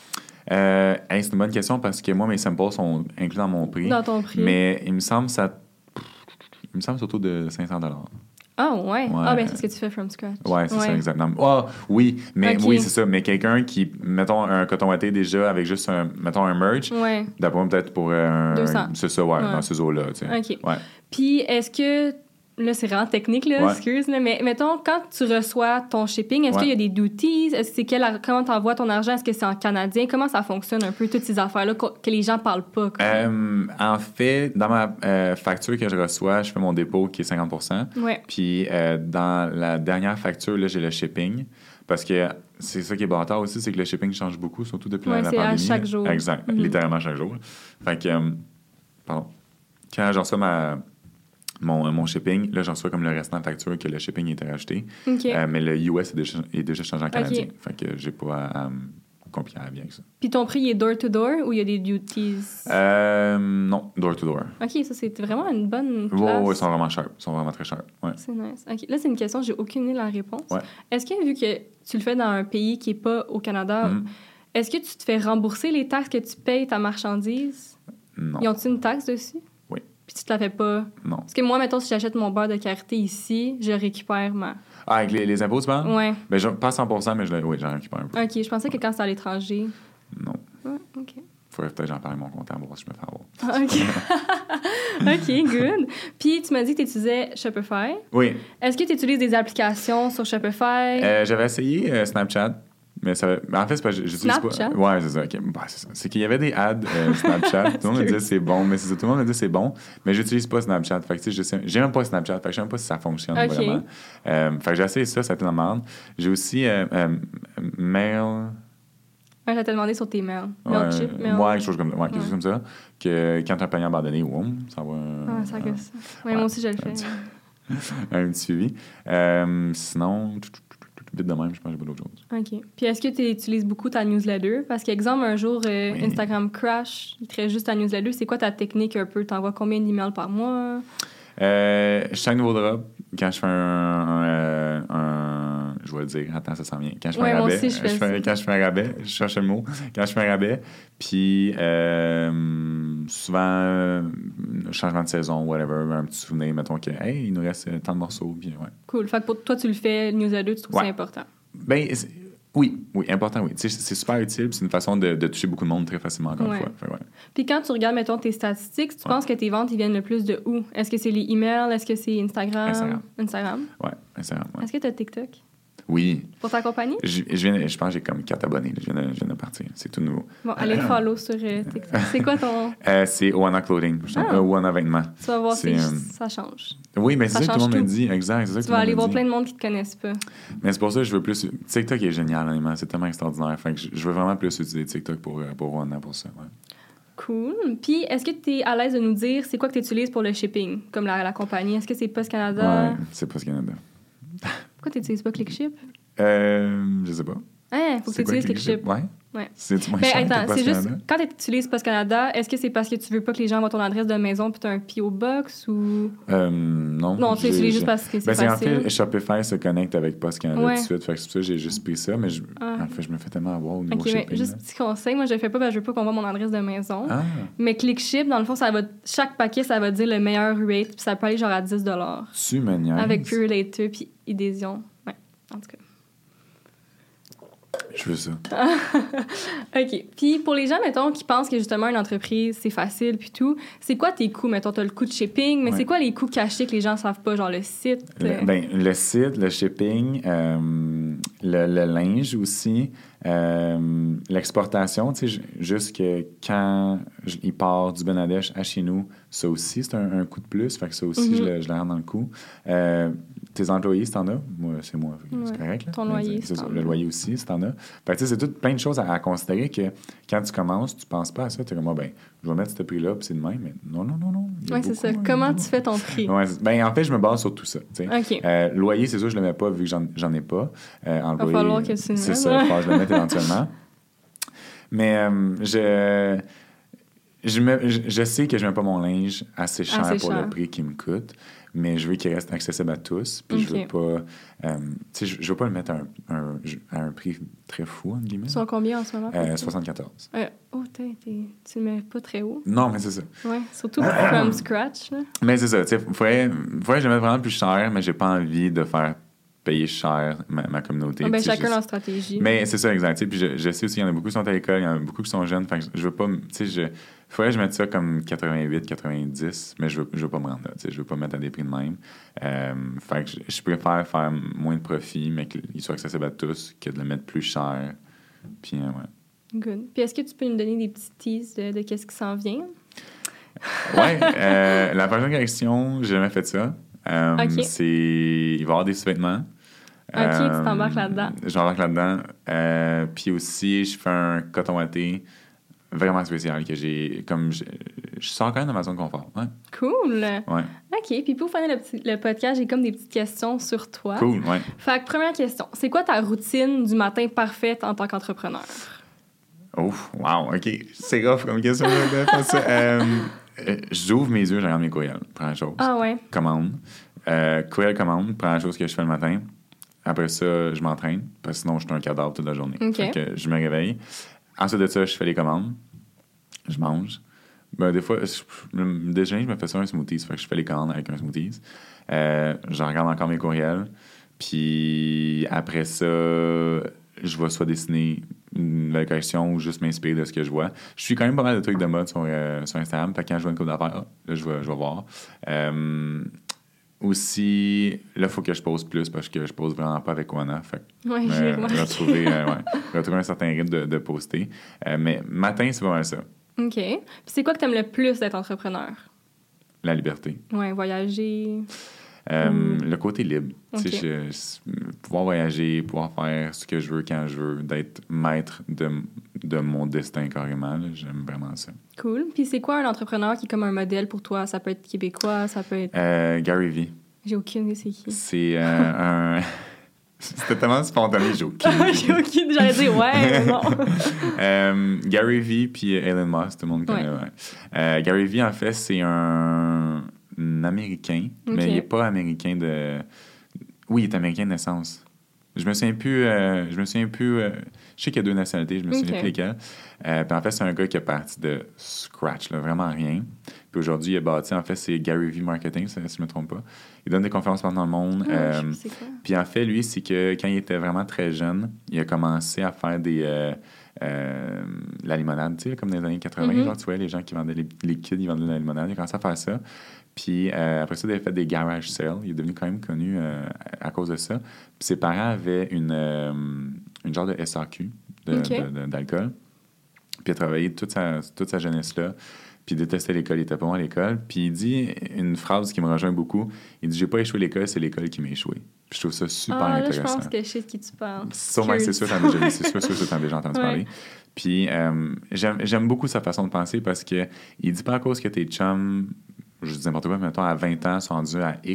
Euh, hey, c'est une bonne question parce que moi, mes samples sont inclus dans mon prix.
Dans ton prix.
Mais il me semble ça... Il me semble surtout de cinq cents dollars.
Ah, ouais.
Ouais.
Ah, ben c'est ce que tu fais from scratch.
Ouais, c'est ça, exactement. Ah, oui, mais
Ok.
oui, c'est ça. Mais quelqu'un qui, mettons, un coton watté déjà avec juste un, mettons, un merch,
Ouais.
d'après moi, peut-être pour un.
deux cents.
C'est ça, ouais,
Ouais.
dans ces eaux-là, tu sais.
OK.
Ouais.
Puis, est-ce que... Là, c'est vraiment technique, là,
Ouais.
excuse, là, mais mettons, quand tu reçois ton shipping, est-ce
Ouais.
qu'il y a des duties? Est-ce que c'est quel, ar- comment tu envoies ton argent? Est-ce que c'est en canadien? Comment ça fonctionne un peu, toutes ces affaires-là, que, que les gens parlent pas? Quoi?
Euh, en fait, dans ma euh, facture que je reçois, je fais mon dépôt qui est cinquante pour cent.
Ouais.
Puis euh, dans la dernière facture, là, j'ai le shipping. Parce que c'est ça qui est bâtard aussi, c'est que le shipping change beaucoup, surtout depuis
Ouais,
la, la
c'est à
pandémie.
chaque jour.
Exact,
Mhm.
littéralement chaque jour. Fait que, euh, pardon, quand je reçois ma, mon, mon shipping, là, j'en reçois comme le restant de facture que le shipping était rajouté.
OK.
Euh, mais le U S est déjà, est déjà changé en canadien. Fait que j'ai pas à, à me compliquer la vie avec ça.
Puis ton prix, il est door-to-door ou il y a des duties?
Euh, non, door to door.
OK, ça, c'est vraiment une bonne
Ouais,
place.
ouais, ils sont vraiment chers. Ils sont vraiment très chers. Ouais.
C'est nice. OK. Là, c'est une question, j'ai aucune idée de la réponse.
Ouais.
Est-ce que, vu que tu le fais dans un pays qui n'est pas au Canada,
Mhm.
est-ce que tu te fais rembourser les taxes que tu payes ta marchandise?
Non.
Ils ont-ils une taxe dessus?
Oui.
Puis tu te la fais pas?
Non.
Parce que moi, mettons, si j'achète mon beurre de karité ici, je récupère ma...
Ah, avec les, les impôts, tu parles?
Ouais.
Ben, je, pas cent pour cent, mais je, le- oui, j'en récupère un peu.
OK, je pensais que quand c'est à l'étranger...
Non.
Ouais, OK.
Faudrait peut-être que j'en parle à mon comptable pour voir si je me fais avoir.
Ah, OK. OK, good. Puis tu m'as dit que tu utilisais Shopify.
Oui.
Est-ce que tu utilises des applications sur Shopify?
Euh, j'avais essayé euh, Snapchat, mais ça, mais en fait, c'est pas, j'utilise
Snapchat?
pas. Ouais, c'est ça. ok. Bah, c'est ça. C'est qu'il y avait des ads euh, Snapchat. Tout le monde me disait c'est bon, mais c'est ça. Tout le monde me dit c'est bon, mais j'utilise pas Snapchat. Fait que tu sais, je sais, j'ai même pas Snapchat. Fait que je sais même pas si ça fonctionne
Ok.
vraiment. Euh, fait que j'ai essayé ça, ça a été la merde. J'ai aussi euh, euh, Mail.
Ouais, j'allais te demander sur tes mails.
Ouais,
Mailchimp, Mail-
ouais, quelque chose comme, ouais, quelque
Ouais.
chose comme ça. Que quand tu as un panier abandonné, woum, ça va.
Ah, ça que ça. Ouais,
ouais.
moi aussi, je le fais.
Un petit suivi. Euh, sinon, tout, tout, tout, tout, vite de même, je pense que j'ai pas d'autre chose.
OK. Puis est-ce que tu utilises beaucoup ta newsletter? Parce qu'exemple, un jour, euh,
Oui.
Instagram crash, il te reste juste ta newsletter. C'est quoi ta technique un peu? T'envoies combien d'emails par mois?
Euh, chaque nouveau drop, quand je fais un, un, euh, un- je vais le dire, attends, ça s'en vient. Quand je fais
Ouais,
un
moi
rabais,
aussi, je fais ça.
quand je fais un rabais, je cherche le mot, quand je fais un rabais, puis euh, souvent, euh, changement de saison, whatever, un petit souvenir, mettons que, hey, il nous reste euh, tant de morceaux, puis ouais.
Cool. Fait que pour toi, tu le fais, newsletter, tu trouves
Ouais.
ça important?
Ben, c'est- oui, oui, important, oui. Tu sais, c'est super utile, puis c'est une façon de, de toucher beaucoup de monde très facilement, encore
Ouais.
une fois. Fait que ouais.
Puis quand tu regardes, mettons, tes statistiques, tu
Ouais.
penses que tes ventes, ils viennent le plus de où? Est-ce que c'est les emails? Est-ce que c'est Instagram?
Instagram.
Instagram.
Ouais, Instagram, ouais.
Est-ce que tu as TikTok?
Oui.
Pour ta compagnie?
Je, je, viens, je pense que j'ai comme quatre abonnés. Là. Je, viens de, je viens de partir. C'est tout nouveau.
Bon, allez le follow sur euh, TikTok. C'est quoi ton...
Euh, c'est Oana Clothing. Je
Ah.
euh, Oana Vêtements.
Tu vas voir,
C'est,
c'est-
euh,
ça change.
Oui, mais
Ça
c'est ça que tout le
change
monde me
tout.
dit. Exact. C'est ça que
Tu
tout
vas
le
aller
monde
voir
me
plein
dit.
de monde qui te connaissent pas.
Mais c'est pour ça que je veux plus. TikTok est génial, honnêtement. C'est tellement extraordinaire. Fait que je, je veux vraiment plus utiliser TikTok pour, euh, pour Oana pour ça. Ouais.
Cool. Puis, est-ce que tu es à l'aise de nous dire c'est quoi que tu utilises pour le shipping, comme la, la compagnie? Est-ce que c'est Post Canada?
Ouais, c'est pas ce Canada.
Pourquoi tu n'utilises pas ClickShip?
Euh, je sais pas.
Hein, faut que tu
C'est quoi
utilises ClickShip.
Ouais.
Ouais.
C'est moins
Ben,
cher
attends,
que
c'est juste,
Post-Canada?
quand tu utilises Post Canada, est-ce que c'est parce que tu veux pas que les gens voient ton adresse de maison puis tu as un P O Box ou.
Euh, non.
Non, tu
j'ai-
utilises
j'ai-
juste parce que c'est
Ben, c'est en
facile.
fait, Shopify se connecte avec Post-Canada
Ouais.
tout de suite. Fait que c'est pour ça que j'ai juste pris ça. Mais je,
Ah.
en fait, je me fais tellement avoir au niveau
Ok, mais
shipping.
juste
là.
petit conseil, moi je le fais pas parce que je veux pas qu'on voit mon adresse de maison.
Ah,
Mais ClickShip, dans le fond, ça va chaque paquet, ça va dire le meilleur rate, puis ça peut aller genre à dix dollars.
tu me niaises.
Avec Purelator puis Idésion. Ouais, en tout cas.
Je veux ça.
OK. Puis pour les gens, mettons, qui pensent que justement une entreprise, c'est facile puis tout, c'est quoi tes coûts? Mettons, t'as le coût de shipping, mais
Ouais.
c'est quoi les coûts cachés que les gens savent pas? Genre le site? euh,
Le, ben, le site, le shipping, euh, le, le linge aussi, euh, l'exportation, tu sais, ju- juste que quand j- il part du Bangladesh à chez nous, ça aussi, c'est un, un coût de plus. Fait que ça aussi,
Mhm.
je, le, je le rentre dans le coût. Euh, tes employés, si t'en as, moi, c'est moi. Fait que C'est
Ouais.
correct, là.
Ton
Mais
loyer,
c'est
si
ça,
t'en
le
as.
loyer aussi, si t'en as. Fait que, tu sais, c'est tout plein de choses à, à considérer que quand tu commences, tu penses pas à ça. T'es comme, ah, ben, je vais mettre ce prix-là, puis c'est de même. Mais non, non, non, non. il y a
Ouais, c'est
beaucoup,
ça.
hein,
Comment
beaucoup.
tu fais ton prix?
Ouais, c'est- ben, en fait, je me base sur tout ça. tu sais.
OK.
Euh, loyer, c'est sûr, je ne le mets pas vu que j'en, j'en ai pas. Euh, en
Va
loyer,
falloir que tu le
c'est
mettes.
ça, il faut que je le mette éventuellement. Mais euh, je, je, me- je, je sais que je ne mets pas mon linge assez cher
Assez
pour
cher.
le prix qu'il me coûte, mais je veux qu'il reste accessible à tous. Puis je veux
Ok.
pas, euh, tu sais, je, je veux pas le mettre à un, un- à un prix très fou, entre guillemets.
Ils sont combien en ce moment?
Euh, soixante-quatorze.
Euh, oh, t'es, t'es- tu le mets pas très haut.
Non, mais c'est ça.
Ouais, surtout from scratch. Là.
Mais c'est ça, tu sais, il faudrait, faudrait que je le mette vraiment plus cher, mais j'ai pas envie de faire payer cher ma, ma communauté.
Ah, ben,
Tu sais,
chacun
je-
leur stratégie.
Mais c'est ça, exact. Tu sais, puis je, je sais aussi, il y en a beaucoup qui sont à l'école, il y en a beaucoup qui sont jeunes. Fait que je veux pas. Tu sais, je. Faudrait que je mette ça comme quatre-vingt-huit, quatre-vingt-dix, mais je veux, je veux pas me rendre là. Tu sais, je veux pas me mettre à des prix de même. Euh, fait que je, je préfère faire moins de profit, mais qu'il soit accessible à tous, que de le mettre plus cher. Puis, euh, ouais.
Good. Puis est-ce que tu peux nous donner des petits teases de, de qu'est-ce qui s'en vient?
Ouais, euh, la prochaine collection, j'ai jamais fait ça. Euh,
Ok.
C'est. Il va y avoir des sous-vêtements.
Ok, tu t'embarques là-dedans.
Je m'embarque là-dedans. Euh, puis aussi, je fais un coton watté vraiment spécial que j'ai. Comme je, je sors quand même de ma zone de confort. Ouais.
Cool!
Ouais.
OK, puis pour finir le, petit- le podcast, j'ai comme des petites questions sur toi.
Cool, ouais.
Fait que première question, c'est quoi ta routine du matin parfaite en tant qu'entrepreneur?
Ouf, wow, OK. C'est rough comme question. de faire ça. Euh, euh, J'ouvre mes yeux, je regarde mes courriels. Première chose.
Ah ouais?
Commande. Euh, courriel commande, première chose que je fais le matin. Après ça, je m'entraîne, parce que sinon, je suis un cadavre toute la journée.
OK.
Fait que je me réveille. Ensuite de ça, je fais les commandes. Je mange. Ben, des fois, je- le déjeuner, je me fais ça un smoothies. Fait que je fais les commandes avec un smoothies. Euh, je regarde encore mes courriels. Puis après ça, je vais soit dessiner une nouvelle collection ou juste m'inspirer de ce que je vois. Je suis quand même pas mal de trucs de mode sur, euh, sur Instagram. Fait que quand je vois une coupe d'affaires, ah, là, je vais, je vais voir. Euh, aussi, là, il faut que je pose plus parce que je pose vraiment pas avec Oana. Fait que,
Ouais, j'ai
euh,
remarqué.
retrouver, euh, ouais, retrouver un certain rythme de, de poster. Euh, mais matin, c'est pas mal ça.
OK. Puis c'est quoi que t'aimes le plus d'être entrepreneur?
La liberté.
Ouais, voyager.
Euh,
Mm.
Le côté libre.
Ok.
Tu sais, je- je- pouvoir voyager, pouvoir faire ce que je veux quand je veux, d'être maître de, de mon destin carrément. là. J'aime vraiment ça.
Cool. Puis c'est quoi un entrepreneur qui est comme un modèle pour toi? Ça peut être québécois, ça peut être...
Euh, Gary Vee.
J'ai aucune idée c'est qui.
C'est euh, un... C'était tellement spontané, j'ai aucune idée.
J'ai aucune... J'allais dire ouais, mais non.
Euh, Gary Vee puis Elon Musk, tout le monde connaît.
Ouais.
Ouais. Euh, Gary Vee, en fait, c'est un, un Américain,
Ok.
mais il n'est pas américain de... Oui, il est américain de naissance. Je me souviens plus... euh, je me souviens plus... euh, je sais qu'il y a deux nationalités, je me souviens
Ok.
plus lesquelles. Euh, puis en fait, c'est un gars qui est parti de scratch, là, vraiment rien. Puis aujourd'hui, il a bâti... En fait, c'est Gary Vee Marketing, si je ne me trompe pas. Il donne des conférences partout dans le monde.
Ah, je sais
Euh,
plus c'est quoi.
puis en fait, lui, c'est que quand il était vraiment très jeune, il a commencé à faire des... euh, euh, la limonade, tu sais, comme dans les années quatre-vingts,
Mhm.
genre, tu vois, les gens qui vendaient les, les kids, ils vendaient de la limonade. Il a commencé à faire ça. Puis euh, après ça, il a fait des garage sales. Il est devenu quand même connu euh, à cause de ça. Puis ses parents avaient une, euh, une genre de S A Q de-
Ok.
de- de- d'alcool. Puis il a travaillé toute sa, toute sa jeunesse là. Puis il détestait l'école, il était pas bon à l'école. Puis il dit une phrase qui me rejoint beaucoup. Il dit « J'ai pas échoué l'école, c'est l'école qui m'a échoué. » Puis je trouve ça super
Ah, là, je
intéressant.
pense que je sais de qui tu parles.
Sûrement que c'est sûr, t'en as déjà vu, c'est sûr, sûr, sûr, t'en as déjà entendu
Ouais.
parler. Puis euh, j'aime, j'aime beaucoup sa façon de penser parce que il dit pas à cause que tes chums, je dis n'importe quoi, mais mettons à vingt ans, sont rendus à X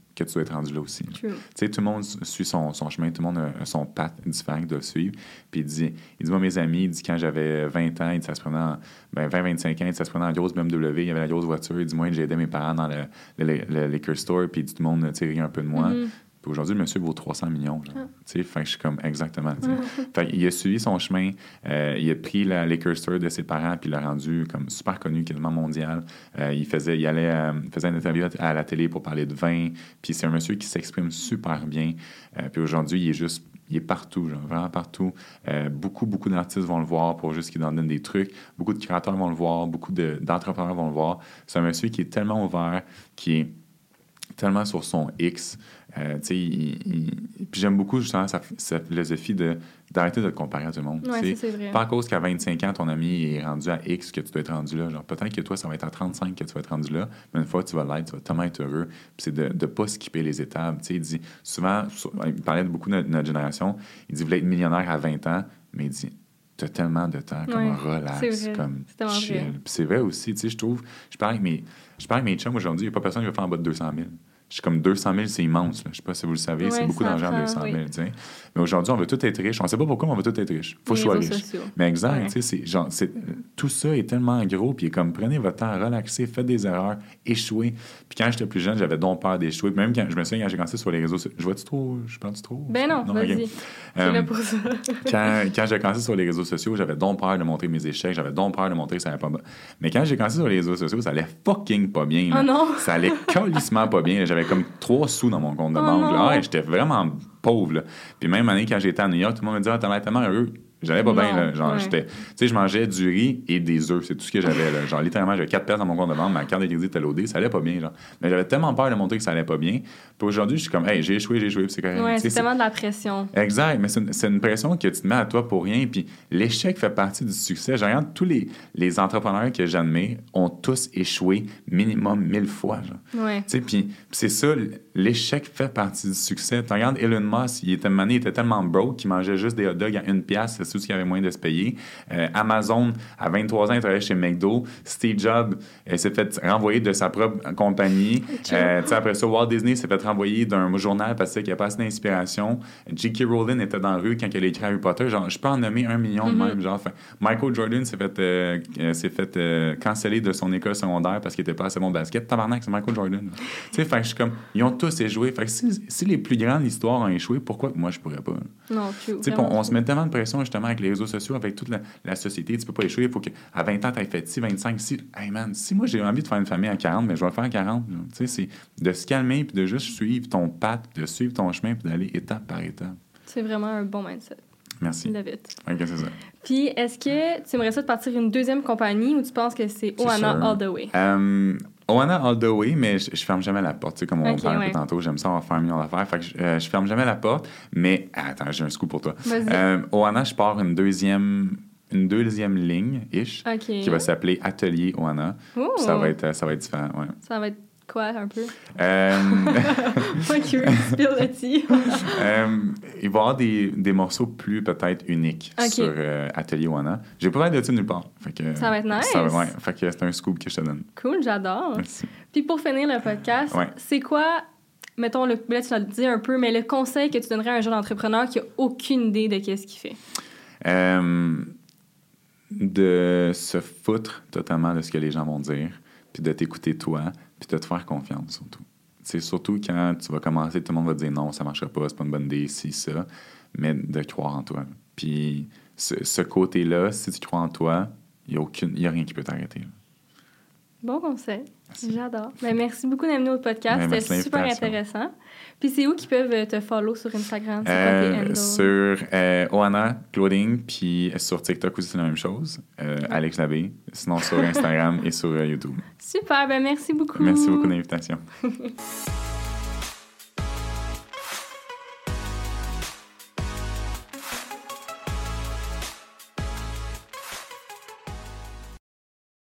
que tu dois être rendu là aussi. Tu
sais,
tout le monde suit son, son chemin, tout le monde a son path différent qu'il doit suivre. Puis il dit, il dit, moi, mes amis, il dit, quand j'avais vingt ans, il dit, ça se prenait en, ben, vingt vingt-cinq ans, il dit, ça se prenait en grosse B M W, il y avait la grosse voiture. Il dit, moi, j'ai aidé mes parents dans le, le, le, le liquor store, puis il dit, tout le monde, tu sais, rit un peu de moi. Mm-hmm. Puis aujourd'hui, le monsieur vaut trois cents millions. Genre. Ah. Tu sais, fait que je suis comme, exactement. Fait qu'il a suivi son chemin, euh, il a pris la liquor store de ses parents, puis il l'a rendu comme super connu, quasiment mondial. Euh, il faisait, il allait, euh, faisait une interview à la télé pour parler de vin, puis c'est un monsieur qui s'exprime super bien. Euh, puis aujourd'hui, il est juste, il est partout, genre, vraiment partout. Euh, beaucoup, beaucoup d'artistes vont le voir pour juste qu'il donne des trucs. Beaucoup de créateurs vont le voir, beaucoup de, d'entrepreneurs vont le voir. C'est un monsieur qui est tellement ouvert, qui est tellement sur son X. Euh, tu sais, il, il... Puis j'aime beaucoup justement sa, sa philosophie de, d'arrêter de te comparer à tout le monde.
Ouais, ça, c'est vrai.
Pas à cause qu'à vingt-cinq ans, ton ami est rendu à X que tu dois être rendu là. Genre, peut-être que toi, ça va être à trente-cinq que tu vas être rendu là, mais une fois que tu vas l'être, tu vas tellement être heureux. Puis c'est de ne pas skipper les étapes. Tu sais, il dit souvent, il parlait de beaucoup de notre, notre génération, il dit, vous voulez être millionnaire à vingt ans, mais il dit, tu as tellement de temps, comme
ouais,
relax, comme chill. Puis c'est vrai aussi, tu sais, je trouve, je parle avec mes, je parle avec mes chums aujourd'hui, il n'y a pas personne qui va faire en bas de deux cent mille. Je suis comme deux cent mille, c'est immense. Là. Je ne sais pas si vous le savez, ouais, c'est beaucoup d'argent, deux cent mille. Oui. Mais aujourd'hui, on veut tous être riches. On ne sait pas pourquoi, mais on veut tous être riches. Il faut que je sois riche. Sociaux. Mais exact, ouais. c'est, genre, c'est, tout ça est tellement gros. Puis comme, prenez votre temps, relaxez, faites des erreurs, échouez. Puis quand j'étais plus jeune, j'avais donc peur d'échouer. Puis même quand je me souviens, quand j'ai commencé sur les réseaux sociaux, je vois-tu trop, je parle-tu trop?
Ben non, non vas-y. Okay. Je suis là pour ça.
quand, quand j'ai commencé sur les réseaux sociaux, j'avais donc peur de montrer mes échecs. J'avais donc peur de montrer que ça allait pas bien. Mais quand j'ai commencé sur les réseaux sociaux, ça allait fucking pas bien.
Oh non.
Ça allait calissement pas bien. J'avais comme trois dans mon compte de banque. Oh là, j'étais vraiment pauvre. Là. Puis même année, quand j'étais à New York, tout le monde me disait ah, « t'as l'air tellement heureux ». J'allais pas non, bien, là. Genre, ouais. j'étais... Tu sais, je mangeais du riz et des œufs. C'est tout ce que j'avais, là. Genre, littéralement, j'avais quatre pièces dans mon compte de banque. Ma carte de crédit était loadée. Ça allait pas bien, genre. Mais j'avais tellement peur de montrer que ça allait pas bien. Puis aujourd'hui, je suis comme, hey, j'ai échoué, j'ai échoué. Puis c'est correct.
Ouais, c'est,
c'est
tellement de la pression.
Exact. Mais c'est une, c'est une pression que tu te mets à toi pour rien. Puis l'échec fait partie du succès. Je regarde tous les, les entrepreneurs que j'admets ont tous échoué minimum mille fois, genre.
Ouais.
Tu sais, puis c'est ça, l'échec fait partie du succès. Tu regardes Elon Musk, il était mané, il était tellement broke qu'il mangeait juste des hot dogs à une pièce. C'est tout ce qu'il avait moyen de se payer. Euh, Amazon, à vingt-trois ans, il travaillait chez McDo. Steve Jobs euh, s'est fait renvoyer de sa propre compagnie. Euh, après ça, Walt Disney s'est fait renvoyer d'un journal parce qu'il n'y a pas assez d'inspiration. J K. Rowling était dans la rue quand elle a écrit Harry Potter. Genre, je peux en nommer un million de mm-hmm. même. Genre, Michael Jordan s'est fait, euh, euh, s'est fait euh, canceller de son école secondaire parce qu'il n'était pas assez bon au basket. Tabarnak, c'est Michael Jordan. Tu sais, je suis comme, ils ont tous échoué. Fait que si, si les plus grandes histoires ont échoué, pourquoi moi je pourrais pas?
Non, tu sais,
on, on se met tellement de pression justement avec les réseaux sociaux, avec toute la, la société, tu peux pas échouer, il faut qu'à vingt ans, tu aies fait ci, vingt-cinq, si. Hey man, si moi j'ai envie de faire une famille à quarante, mais je vais le faire à quarante. Tu sais, c'est de se calmer, puis de juste suivre ton path, de suivre ton chemin, puis d'aller étape par étape.
C'est vraiment un bon mindset.
Merci.
David.
OK, c'est ça.
Puis, est-ce que tu aimerais ça de partir une deuxième compagnie ou tu penses que c'est Ohana all the way?
Um, Ohana all the way, mais je, je ferme jamais la porte. Tu sais, comme on okay, parlait ouais. un peu tantôt, j'aime ça, on va faire un million d'affaires. Fait que je, euh, je ferme jamais la porte, mais... Attends, j'ai un scoop pour toi.
Vas-y.
Euh, Ohana, je pars une deuxième... une deuxième ligne-ish
okay.
qui va s'appeler Atelier Ohana. Ça va être, ça va être différent, ouais.
Ça va être quoi, un peu?
Euh...
Pas curieux, spill the tea.
euh, il va y avoir des, des morceaux plus, peut-être, uniques okay. sur euh, Atelier Ohana. J'ai pas l'air de ça nulle part. Fait que,
ça va être nice.
Ça va, ouais, fait que c'est un scoop que je te donne.
Cool, j'adore.
Merci.
Puis pour finir le podcast,
ouais.
c'est quoi... Mettons, le, là, tu l'as dit un peu, mais le conseil que tu donnerais à un jeune entrepreneur qui n'a aucune idée de qu'est-ce qu'il fait?
Euh... De se foutre totalement de ce que les gens vont dire, puis de t'écouter toi, puis de te faire confiance surtout. C'est surtout quand tu vas commencer, tout le monde va te dire non, ça marchera pas, c'est pas une bonne idée, si, ça, mais de croire en toi. Puis ce, ce côté-là, si tu crois en toi, il n'y a, a rien qui peut t'arrêter. Là.
Bon conseil. Merci. J'adore. Ben, merci beaucoup d'être venu au podcast.
Ben,
c'était super intéressant. Puis c'est où qu'ils peuvent te follow sur Instagram? C'est
euh,
quoi tes handles?
Sur euh, Ohana Clothing, puis sur TikTok aussi, c'est la même chose. Euh, ouais. Alex Labbé. Sinon, sur Instagram et sur euh, YouTube.
Super. Ben merci beaucoup.
Merci beaucoup de l'invitation.